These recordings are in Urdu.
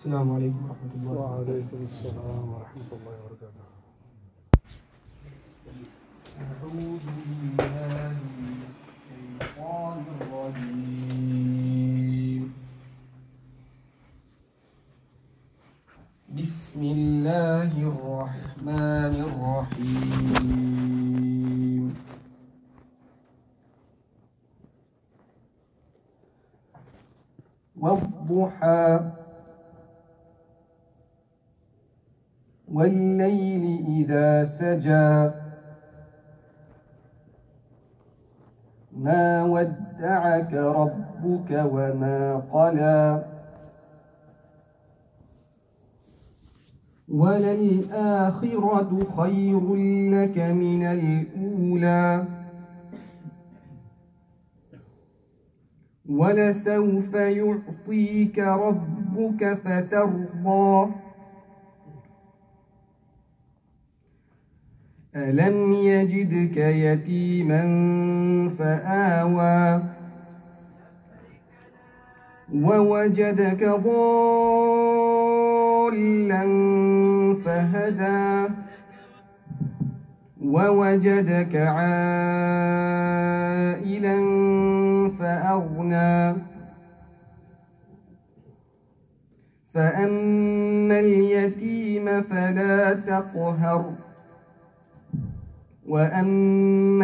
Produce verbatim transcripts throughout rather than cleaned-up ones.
السلام عليكم ورحمة الله وعليكم السلام ورحمة الله وبركاته. أعوذ بالله من الشيطان الرجيم. بسم الله الرحمن الرحيم. والضحى والليل إذا سجى ما ودعك ربك وما قلى وللآخرة خير لك من الأولى ولسوف يعطيك ربك فترضى ألم يجدك يتيما فآوى ووجدك ضالا فهدى ووجدك عائلا فأغنى فأما اليتيم فلا تقهر وأما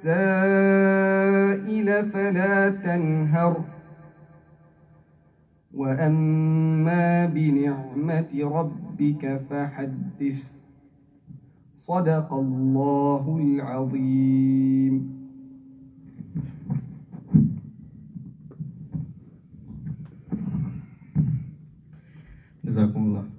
السائل فلا تنهر وأما بنعمة ربك فحدث صدق الله العظيم. जज़ाकुमुल्लाह।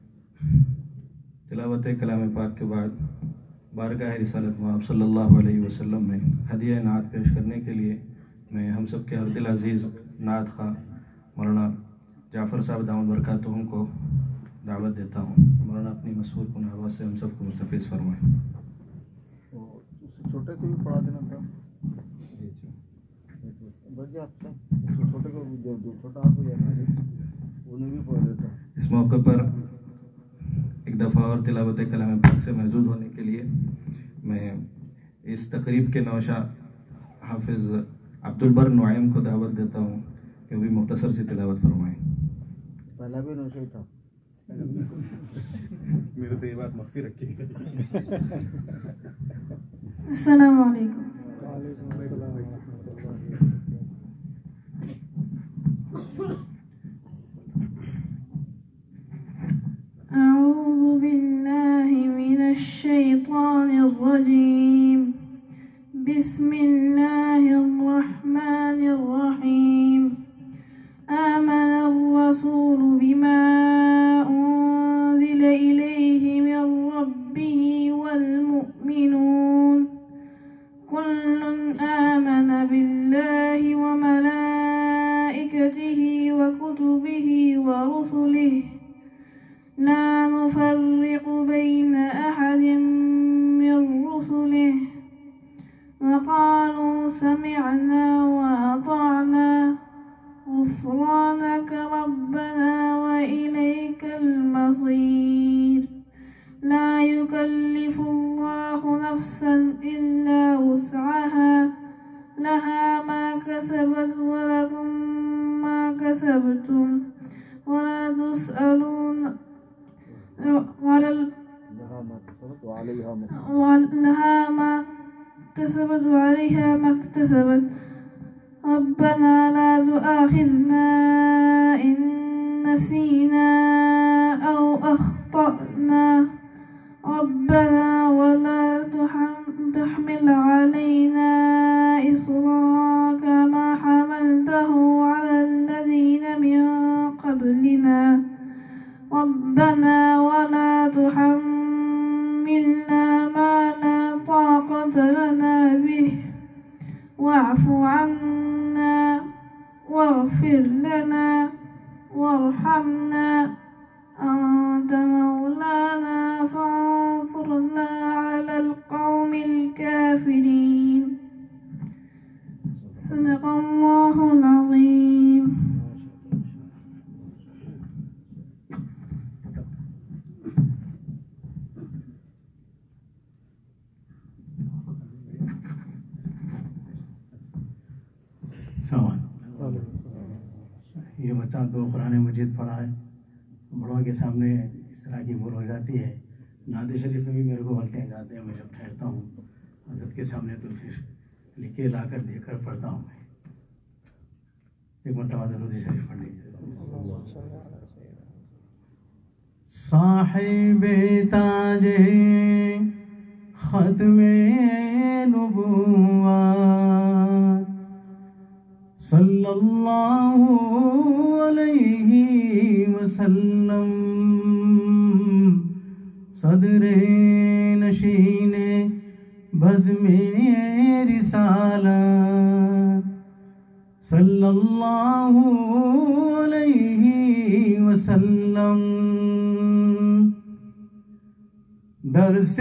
तिलावत कलाम पाक के बाद बारगाह रिसालत मआब सल्लल्लाहु अलैहि वसल्लम में हदिया नात पेश करने के लिए मैं हम सब के हरदिल अज़ीज़ नात ख़ा मौलाना जाफ़र साहब दामद बरकातुहुम को दावत देता हूँ। मौलाना अपनी मशहूर कुन आवाज़ से हम सबको मुस्तफ़ीज़ फरमाएँ। तो उससे छोटे से भी पढ़ा देना था बच आपका छोटे को जो जो छोटा आपको जाना उन्हें भी पढ़ देता। इस मौके पर एक दफ़ा और तिलावत कलाम पाक से महजूज होने के लिए मैं इस तकरीब के नौशा हाफिज़ अब्दुल बर नुआइम को दावत देता हूँ कि वो भी मुख्तसर सी तिलावत फरमाएँ। पहला भी नौशा ही था। मेरे से ये बात मख्फी रखिएगा। अस्सलाम वालेकुम। أعوذ بالله من الشيطان الرجيم. بسم الله الرحمن الرحيم. آمن الرسول بما أنزل إليه من ربه والمؤمنون كل آمن بالله وملائكته وكتبه ورسله لا نفرق بين أحد من رسله وقالوا سمعنا وأطعنا غفرانك ربنا وإليك المصير. لا يكلف الله نفسا إلا وسعها لها ما كسبت ولكم ما كسبتم ولا تسألون ولا لها ما كسبت وعليها ما ولها ما كسبت وعليها ما اكتسبت. ربنا لا تؤاخذنا إن نسينا أو أخطأنا ربنا ولا تحمل علينا إصرا كما حملته على الذين من قبلنا ربنا ولا تحملنا ما لا طاقة لنا به واعف عنا واغفر لنا وارحمنا أنت مولانا فانصرنا على القوم الكافرين. صدق الله العظيم. السلام یہ بچہ تو قرآن مجید پڑھا ہے، بڑوں کے سامنے اس طرح کی بھول ہو جاتی ہے. نعت شریف میں بھی میرے کو غلطیاں جاتے ہیں. میں جب ٹھہرتا ہوں حضرت کے سامنے تو پھر لکھے لا کر دے کر پڑھتا ہوں. میں ایک مرتبہ درود شریف پڑھ لیجیے. صاحب تاج ختم نبوت صلی اللہ علیہ وسلم، صدر نشین بزم رسالت صلی اللہ علیہ وسلم، درس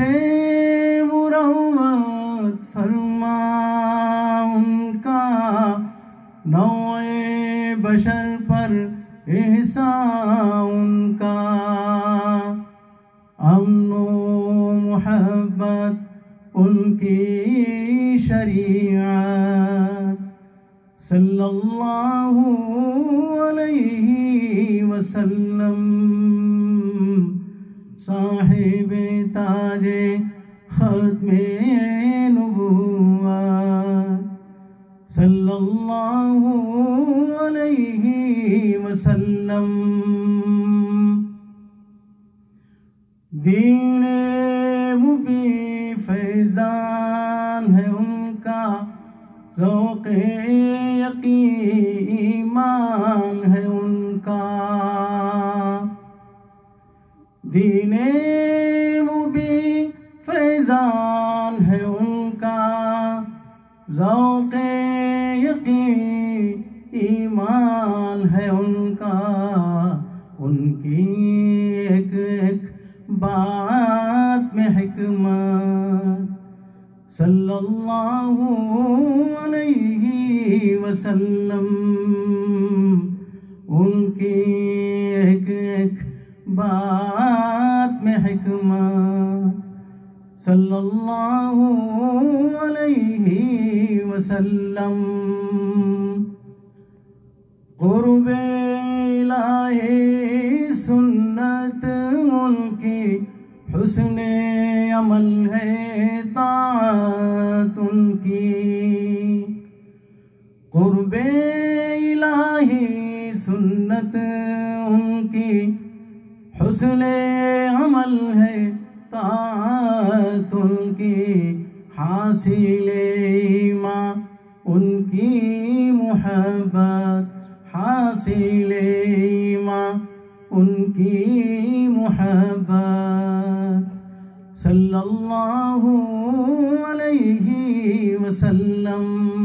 مروت فرما ان کا، نوع بشر پر احسان ان کا، امن و محبت ان کی شریعت صلی اللہ علیہ وسلم، صاحب تاج ختم نبوت صلی اللہ علیہ وسلم. دین مبی فیضان ہے ان کا، ذوق یقین ایمان ہے ان کا. دین مبی فیضان ہے ان کا، ذوق یقین ایمان ہے ان کا. ان کی ایک ایک بات میں حکمت صلی اللہ علیہ وسلم، ان کی ایک ایک بات میں حکمت صلی اللہ علیہ وسلم. قرب الہی سنت ان کی، حسن عمل ہے طاعت ان کی. قرب الہی سنت ان کی، حسن عمل ہے طاعت ان کی. حاصل ایمان ان کی محبت، حاصل ایمان ان کی محبت صلی اللہ علیہ وسلم.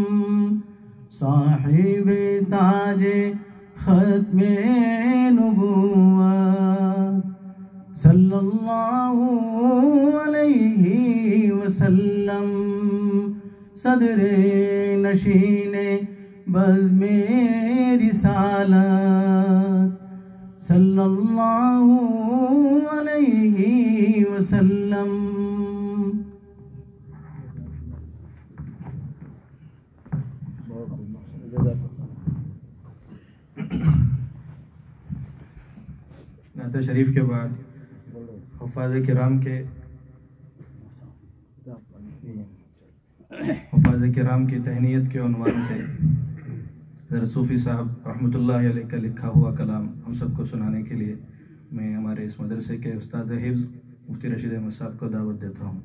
صاحب تاج ختم نبوت صلی اللہ علیہ وسلم، صدر نشین بزم رسالت صلی اللہ علیہ وسلم. نعت شریف کے بعد حفاظ کرام کے حفاظ کرام کی تہنیت کے عنوان سے حضرت صوفی صاحب رحمۃ اللہ علیہ کا لکھا ہوا کلام ہم سب کو سنانے کے لیے میں ہمارے اس مدرسے کے استاذ حفظ مفتی رشید احمد صاحب کو دعوت دیتا ہوں.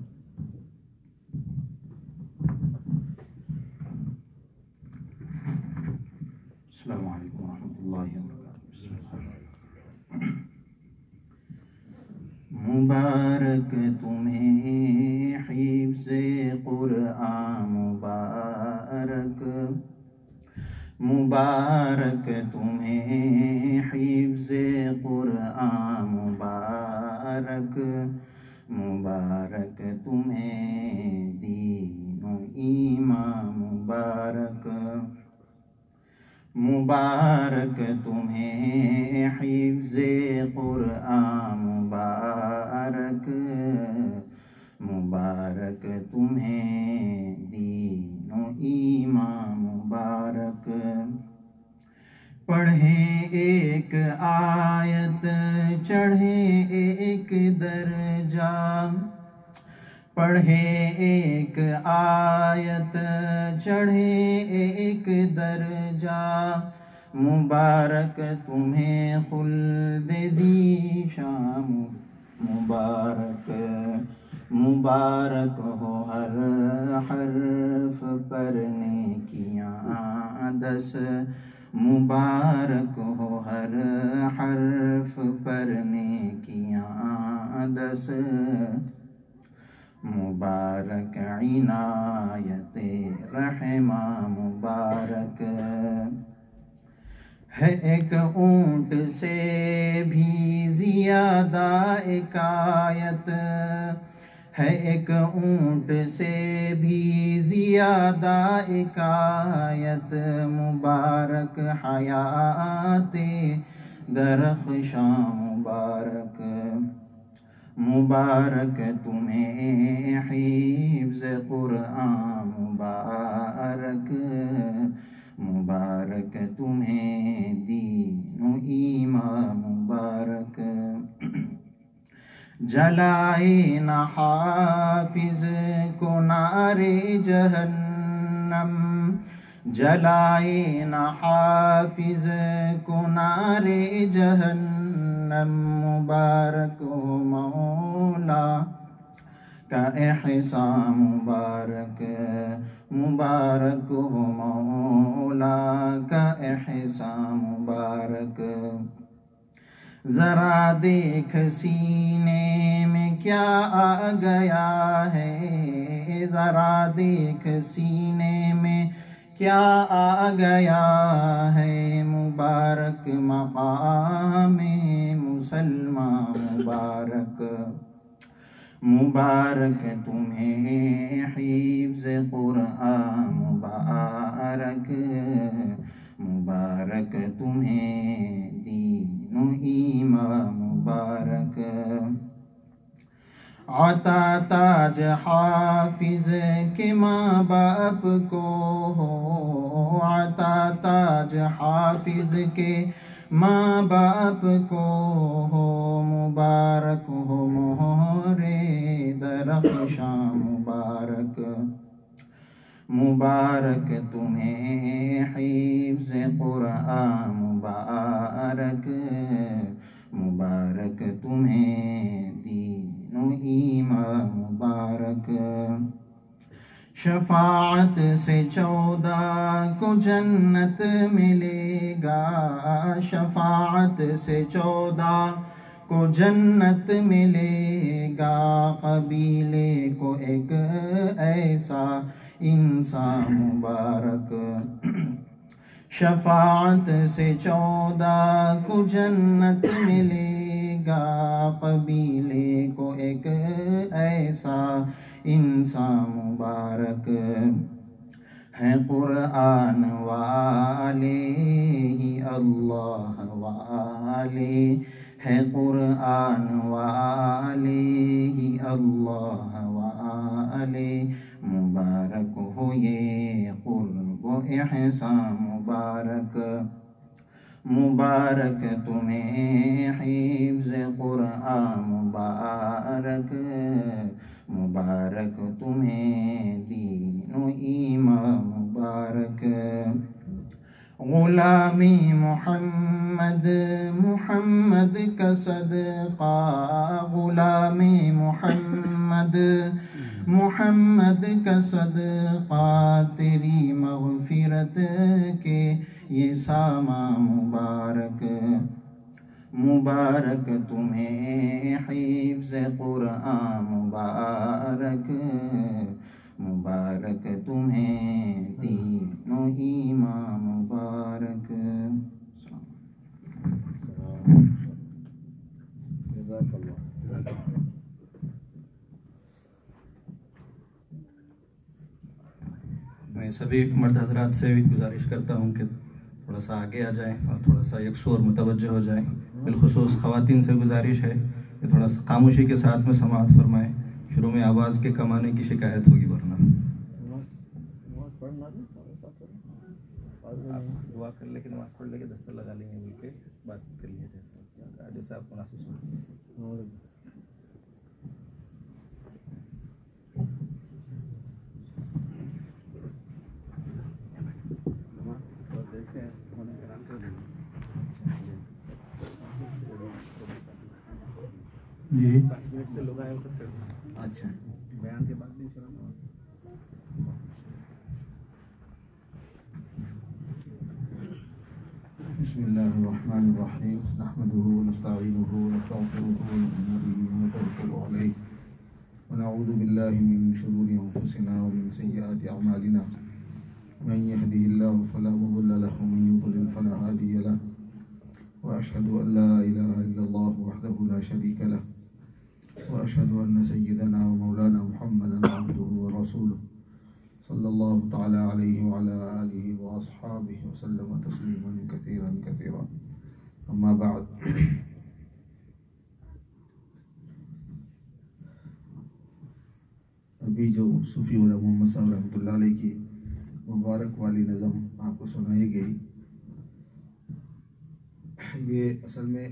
السلام علیکم ورحمۃ اللہ وبرکاتہ. مبارک تمہیں حفظ قرآن، مبارک مبارک تمہیں حفظ قرآن، مبارک مبارک تمہیں دین و ایمان، مبارک مبارک تمہیں حفظ قرآن، مبارک مبارک تمہیں دین و ایمان، مبارک मुबारक। पढ़ें एक आयत चढ़ें एक दर्जा, पढ़ें एक आयत चढ़ें एक दर्जा, मुबारक तुम्हें खुल्द दी शाम मुबारक। मुबारक हो हर हर्फ पर नेकियां दस, मुबारक हो हर हर्फ पर नेकियां दस, मुबारक इनायत रहमा मुबारक। है एक ऊंट से भी ज़ियादा एक आयत, है एक ऊंट से भी ज़ियादा एक आयत, मुबारक हयाते दरख्शां मुबारक। मुबारक तुम्हें हिफ्ज़ कुरआन मुबारक, मुबारक तुम्हें दीन ईमान मुबारक। जलाए न हाफिज को नारे जहन्नम, जलाए न हाफिज को नारे जहन्नम, मुबारक हो मौला का एहसान मुबारक। मुबारक हो मौला का एहसान मुबारक। ज़रा देख सीने में क्या आ गया है, ज़रा देख सीने में क्या आ गया है, मुबारक मक़ाम मुसलमान मुबारक। मुबारक तुम्हें हिफ्ज़ कुरआन मुबारक, मुबारक तुम्हें दीन ईमान मुबारक। अता ताज हाफिज के माँ बाप को हो, अता ताज हाफिज के माँ बाप को हो, मुबारक हो मोहरे दरख्शां मुबारक। मुबारक तुम्हें हिफ्ज़ कुरआन मुबारक, मुबारक तुम्हें दीन ईमान मुबारक। शफाअत से चौदह को जन्नत मिलेगा, शफाअत से चौदह को जन्नत मिलेगा, कबीले को एक ऐसा इंसान मुबारक। शफाअत से चौदह को जन्नत मिलेगा, कबीले को एक ऐसा इंसान मुबारक। है कुरआन वाले ही अल्लाह वाले, है कुरआन वाले ही अल्लाह वाले, मुबारक हो ये कुर्ब व एहसान मुबारक। मुबारक तुम्हें हिफ्ज़ कुरआन मुबारक, मुबारक तुम्हें दीन ईमान मुबारक। गुलामी मुहम्मद मुहम्मद का सदका, गुलामी मुहम्मद मुहम्मद का सदका, तेरी मग़फ़िरत के ये सामा मुबारक। मुबारक तुम्हें हिफ्ज़ कुरआन मुबारक, मुबारक तुम्हें दीन ईमान मुबारक। मैं सभी मर्द हजरात से भी गुजारिश करता हूँ कि थोड़ा सा आगे आ जाएं और थोड़ा सा यकसू और मुतवज्जह हो जाएं। बिलखुसूस ख़वातीन से गुजारिश है कि थोड़ा सा खामोशी के साथ में समाअत फरमाएं। शुरू में आवाज़ के कमाने की शिकायत होगी वरना। آپ دعا کر لے کے نماز پڑھ لے کے دستر لگا لیں گے بول کے بات کر لیے تھے جیسے آپ کو محسوس ہو. جی پانچ منٹ سے لوگ آئے اتر کر اچھا بیان کے بعد نہیں چلا. بسم الله الرحمن الرحيم نحمده ونستعينه ونستغفره ونؤمن به ونتوكل عليه ونعوذ بالله من شرور أنفسنا ومن سيئات أعمالنا من يهده الله فلا مضل له ومن يضلل فلا هادي له وأشهد أن لا إله إلا الله وحده لا شريك له وأشهد أن سيدنا ومولانا محمدا عبده ورسوله صلى الله تعالى عليه وعلى آله وأصحابه وسلم تسليما كثيرا كثيرا أما بعد. ابھی جو صوفی مولانا محمد صاحب رحمۃ اللہ علیہ کی مبارک والی نظم آپ کو سنائی گئی، یہ اصل میں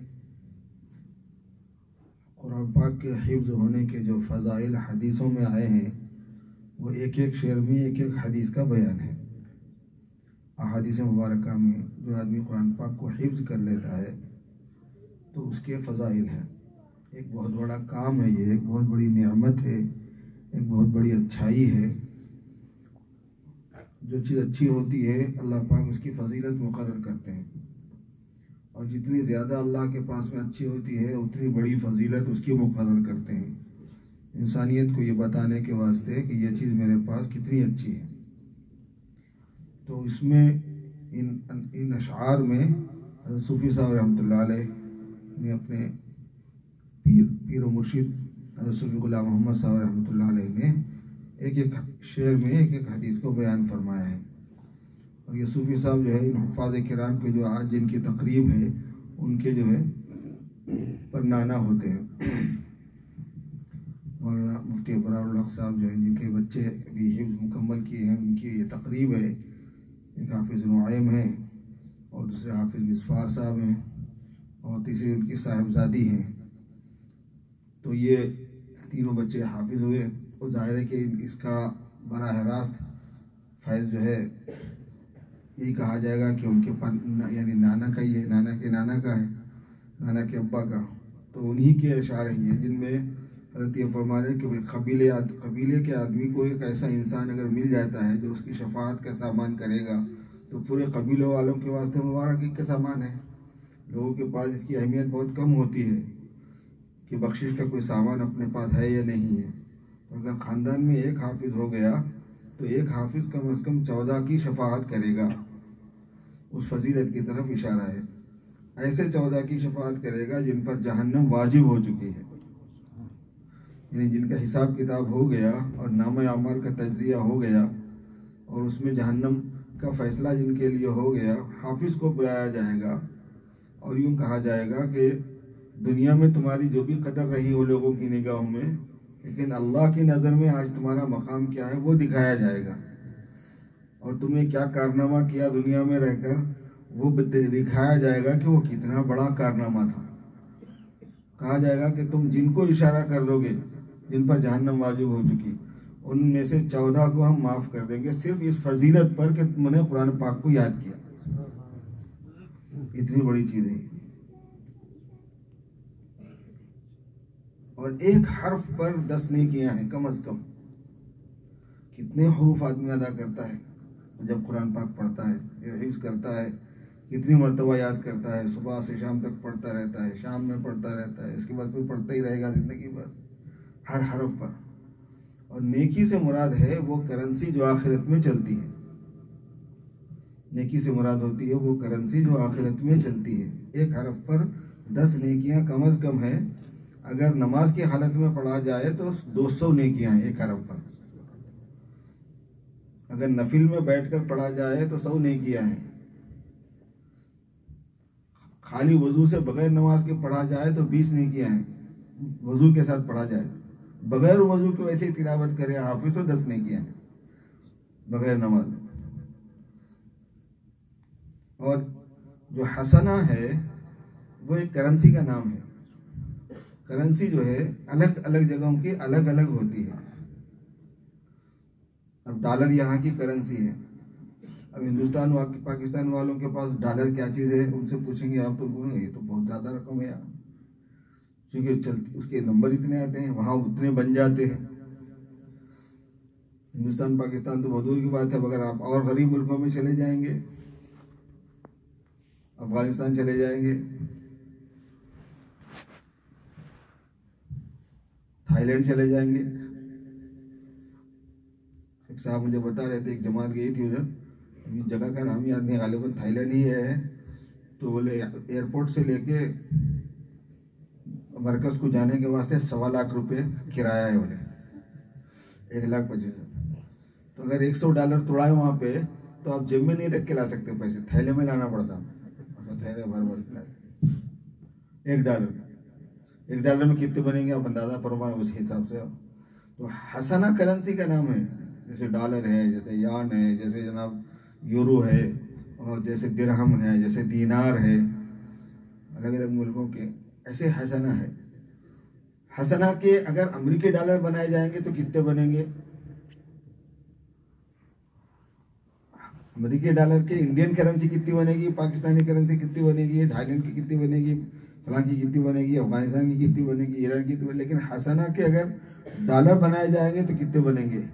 قرآن پاک کے حفظ ہونے کے جو فضائل حدیثوں میں آئے ہیں وہ ایک ایک شعر میں ایک ایک حدیث کا بیان ہے. احادیث مبارکہ میں جو آدمی قرآن پاک کو حفظ کر لیتا ہے تو اس کے فضائل ہیں. ایک بہت بڑا کام ہے، یہ ایک بہت بڑی نعمت ہے، ایک بہت بڑی اچھائی ہے. جو چیز اچھی ہوتی ہے اللہ پاک اس کی فضیلت مقرر کرتے ہیں، اور جتنی زیادہ اللہ کے پاس میں اچھی ہوتی ہے اتنی بڑی فضیلت اس کی مقرر کرتے ہیں، انسانیت کو یہ بتانے کے واسطے کہ یہ چیز میرے پاس کتنی اچھی ہے. تو اس میں ان ان اشعار میں حضرت صوفی صاحب رحمۃ اللہ علیہ نے اپنے پیر پیر و مرشد حضرت صوفی غلام محمد صاحب رحمۃ اللہ علیہ نے ایک ایک شعر میں ایک ایک حدیث کو بیان فرمایا ہے. اور یہ صوفی صاحب جو ہے ان حفاظ کرام کے جو آج جن کی تقریب ہے ان کے جو ہے پر نانا ہوتے ہیں. مولانا مفتی ابرار الحق صاحب جو ہیں جن کے بچے ابھی حفظ مکمل کیے ہیں ان کی یہ تقریب ہے. ایک حافظ نعیم ہیں اور دوسرے حافظ مصفار صاحب ہیں اور تیسری ان کی صاحبزادی ہیں. تو یہ تینوں بچے حافظ ہوئے. اور ظاہر ہے کہ اس کا براہ راست فیض جو ہے یہی کہا جائے گا کہ ان کے یعنی نانا کا ہی ہے، نانا کے نانا کا ہے، نانا کے ابا کا. تو انہی کے اشعار ہیں یہ جن میں حضرت یہ فرما رہے کہ قبیلے قبیلے کے آدمی کو ایک ایسا انسان اگر مل جاتا ہے جو اس کی شفاعت کا سامان کرے گا تو پورے قبیلوں والوں کے واسطے مبارکی کا سامان ہے. لوگوں کے پاس اس کی اہمیت بہت کم ہوتی ہے کہ بخشش کا کوئی سامان اپنے پاس ہے یا نہیں ہے. تو اگر خاندان میں ایک حافظ ہو گیا تو ایک حافظ کم از کم چودہ کی شفاعت کرے گا. اس فضیلت کی طرف اشارہ ہے. ایسے چودہ کی شفاعت کرے گا جن پر جہنم واجب ہو چکی ہے، یعنی جن کا حساب کتاب ہو گیا اور نامہ اعمال کا تجزیہ ہو گیا اور اس میں جہنم کا فیصلہ جن کے لیے ہو گیا. حافظ کو بلایا جائے گا اور یوں کہا جائے گا کہ دنیا میں تمہاری جو بھی قدر رہی ہو لوگوں کی نگاہوں میں، لیکن اللہ کی نظر میں آج تمہارا مقام کیا ہے وہ دکھایا جائے گا، اور تم نے کیا کارنامہ کیا دنیا میں رہ کر وہ دکھایا جائے گا کہ وہ کتنا بڑا کارنامہ تھا. کہا جائے گا کہ تم جن کو اشارہ کر دو گے جن پر جہنم واجب ہو چکی ان میں سے چودہ کو ہم معاف کر دیں گے صرف اس فضیلت پر کہ تم نے قرآن پاک کو یاد کیا. اتنی بڑی چیز ہے. اور ایک حرف پر دس نیکیاں ہیں کم از کم. کتنے حروف آدمی ادا کرتا ہے جب قرآن پاک پڑھتا ہے، حفظ کرتا ہے، کتنی مرتبہ یاد کرتا ہے، صبح سے شام تک پڑھتا رہتا ہے، شام میں پڑھتا رہتا ہے، اس کے بعد پھر پڑھتا ہی رہے گا زندگی بھر ہر حرف پر. اور نیکی سے مراد ہے وہ کرنسی جو آخرت میں چلتی ہے. نیکی سے مراد ہوتی ہے وہ کرنسی جو آخرت میں چلتی ہے. ایک حرف پر دس نیکیاں کم از کم ہے. اگر نماز کی حالت میں پڑھا جائے تو دو سو نیکیاں ہیں ایک حرف پر. اگر نفل میں بیٹھ کر پڑھا جائے تو سو نیکیاں ہیں. خالی وضو سے بغیر نماز کے پڑھا جائے تو بیس نیکیاں ہیں. وضو کے ساتھ پڑھا جائے بغیر وضو کے ویسے ہی تلاوت کرے حافظ تو دس نیکیاں ہیں بغیر نماز. اور جو حسنہ ہے وہ ایک کرنسی کا نام ہے. کرنسی جو ہے الگ الگ جگہوں کی الگ الگ ہوتی ہے. اب ڈالر یہاں کی کرنسی ہے. اب ہندوستان پاکستان والوں کے پاس ڈالر کیا چیز ہے ان سے پوچھیں گے آپ تو بولیں یہ تو بہت زیادہ رقم ہے یار, کیونکہ چلتی اس کے نمبر اتنے آتے ہیں, وہاں اتنے بن جاتے ہیں. ہندوستان پاکستان تو بہت دور کی بات ہے. اگر آپ اور غریب ملکوں میں چلے جائیں گے, افغانستان چلے جائیں گے, تھائی لینڈ چلے جائیں گے. ایک صاحب مجھے بتا رہے تھے ایک جماعت گئی تھی ادھر, جگہ کا نام یاد نہیں, غالباً تھائی لینڈ ہی ہے. تو بولے ایئرپورٹ سے لے کے مرکز کو جانے کے واسطے سوا لاکھ روپے کرایہ ہے, بولے ایک لاکھ پچیس ہزار. تو اگر ایک سو ڈالر توڑائے وہاں پہ تو آپ جیب میں نہیں رکھ کے لا سکتے پیسے, تھیلے میں لانا پڑتا. اچھا تھیلے بھر بھر کے لاتے. ایک ڈالر ایک ڈالر میں کتنے بنیں گے آپ اندازہ فرمائیں اس حساب سے. تو حسنہ کرنسی کا نام ہے, جیسے ڈالر ہے, جیسے یان ہے, جیسے جناب یورو ہے, اور جیسے درہم ہے, جیسے دینار ہے, الگ الگ ملکوں کے ایسے حسنہ ہے. حسنہ کے اگر امریکی ڈالر بنائے جائیں گے تو کتنے بنیں گے؟ امریکی ڈالر کے انڈین کرنسی کتنی بنے گی, پاکستانی کرنسی کتنی بنے گی, تھائی لینڈ کی کتنی بنے گی, فلاں کی کتنی بنے گی, افغانستان کی کتنی بنے گی, ایران کی کتنی بنے گی. لیکن حسنہ کے اگر ڈالر بنائے جائیں گے تو کتنے بنیں گے؟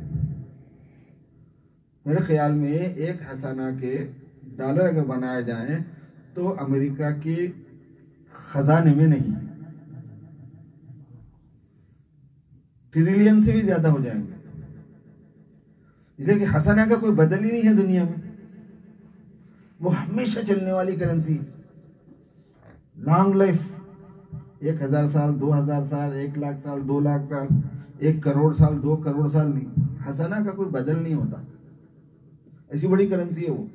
میرے خیال میں ایک حسنہ کے ڈالر اگر بنائے جائیں تو امریکہ کے خزانے میں نہیں, ٹریلین سے بھی زیادہ ہو جائیں گے. اس لیے کہ حسنہ کا کوئی بدل ہی نہیں ہے دنیا میں, وہ ہمیشہ چلنے والی کرنسی, لانگ لائف, ایک ہزار سال, دو ہزار سال, ایک لاکھ سال, دو لاکھ سال, ایک کروڑ سال, دو کروڑ سال نہیں. حسنہ کا کوئی بدل نہیں ہوتا, ایسی بڑی کرنسی ہے وہ.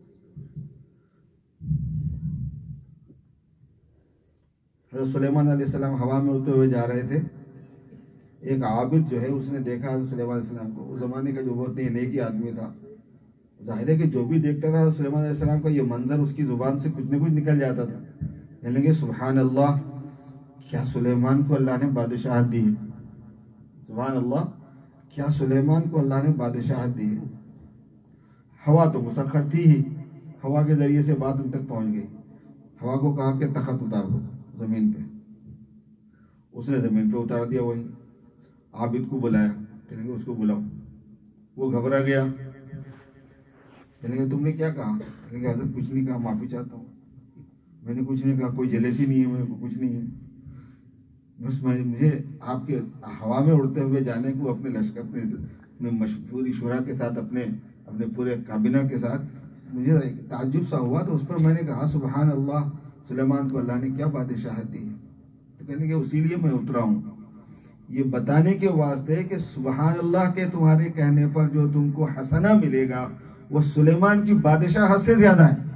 حضرت سلیمان علیہ السلام ہوا میں اڑتے ہوئے جا رہے تھے. ایک عابد جو ہے اس نے دیکھا حضرت سلیمان علیہ السلام کو. اس زمانے کا جو بہت نیکی آدمی تھا, ظاہر ہے کہ جو بھی دیکھتا تھا حضرت سلیمان علیہ السلام کا یہ منظر اس کی زبان سے کچھ نہ کچھ نکل جاتا تھا. کہنے لگے سبحان اللہ, کیا سلیمان کو اللہ نے بادشاہت دی ہے, سبحان اللہ, کیا سلیمان کو اللہ نے بادشاہت دی ہے. ہوا تو مسخر تھی ہی, ہوا کے ذریعے سے بات ان تک پہنچ گئی. ہوا کو کہا کہ تخت اتار دو زمین پہ, اس نے زمین پہ اتار دیا. وہی عابد کو بلایا, کہنے کہ اس کو بلاؤ. وہ گھبرا گیا, کہنے کہ تم نے کیا کہا؟ کہنے کہ حضرت کچھ نہیں کہا, معافی چاہتا ہوں, میں نے کچھ نہیں کہا, کوئی جلیسی نہیں ہے, میرے کو کچھ نہیں ہے, بس میں مجھے آپ کے ہوا میں اڑتے ہوئے جانے کو اپنے لشکر اپنے اپنے مشہوری شورا کے ساتھ, اپنے اپنے پورے کابینہ کے ساتھ مجھے تعجب سا ہوا. تو اس پر میں نے کہا سبحان اللہ, سلیمان کو اللہ نے کیا بادشاہت دی ہے. تو کہنے کہ اسی لیے میں اترا ہوں, یہ بتانے کے واسطے کہ سبحان اللہ کے تمہارے کہنے پر جو تم کو حسنہ ملے گا وہ سلیمان کی بادشاہت سے زیادہ ہے.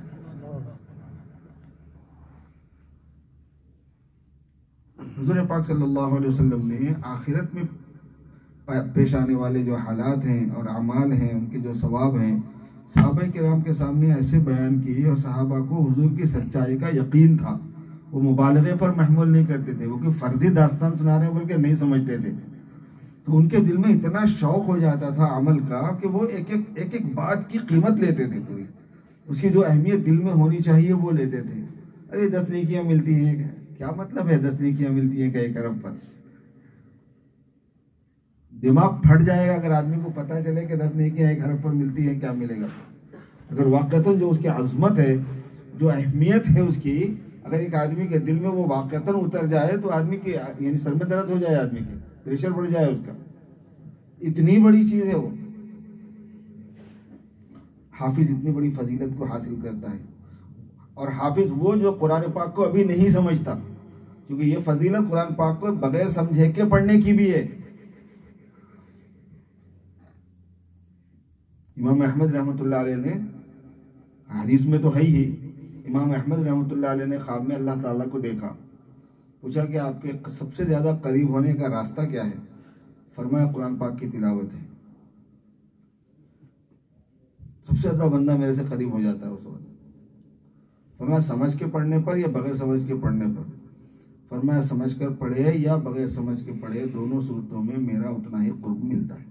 حضور پاک صلی اللہ علیہ وسلم نے آخرت میں پیش آنے والے جو حالات ہیں اور اعمال ہیں, ان کے جو ثواب ہیں, صحابہ کرام کے سامنے ایسے بیان کیے, اور صحابہ کو حضور کی سچائی کا یقین تھا. وہ مبالغے پر محمول نہیں کرتے تھے, وہ کہ فرضی داستان سنا رہے ہیں بول کے نہیں سمجھتے تھے. تو ان کے دل میں اتنا شوق ہو جاتا تھا عمل کا کہ وہ ایک ایک ایک ایک بات کی قیمت لیتے تھے, پوری اس کی جو اہمیت دل میں ہونی چاہیے وہ لیتے تھے. ارے دس نیکیاں ملتی ہیں, کیا مطلب ہے دس نیکیاں ملتی ہیں کہ ایک ارب پر؟ دماغ پھٹ جائے گا اگر آدمی کو پتہ چلے کہ دس نیکیاں ایک ارب پر ملتی ہیں, کیا ملے گا؟ اگر واقعتاً جو اس کی عظمت ہے, جو اہمیت ہے اس کی, اگر ایک آدمی کے دل میں وہ واقعتاً اتر جائے تو آدمی کی یعنی سر میں درد ہو جائے, آدمی کے پریشر بڑھ جائے اس کا, اتنی بڑی چیز ہے وہ. حافظ اتنی بڑی فضیلت کو حاصل کرتا ہے, اور حافظ وہ جو قرآن پاک کو ابھی نہیں سمجھتا, کیونکہ یہ فضیلت قرآن پاک کو بغیر سمجھے کے پڑھنے کی بھی ہے. امام احمد رحمۃ اللہ علیہ نے, حدیث میں تو ہے ہی, امام احمد رحمۃ اللہ علیہ نے خواب میں اللہ تعالیٰ کو دیکھا, پوچھا کہ آپ کے سب سے زیادہ قریب ہونے کا راستہ کیا ہے؟ فرمایا قرآن پاک کی تلاوت ہے. سب سے زیادہ بندہ میرے سے قریب ہو جاتا ہے اس وقت. فرمایا سمجھ کے پڑھنے پر یا بغیر سمجھ کے پڑھنے پر؟ فرمایا سمجھ کر پڑھے یا بغیر سمجھ کے پڑھے، دونوں صورتوں میں میرا اتنا ہی قرب ملتا ہے۔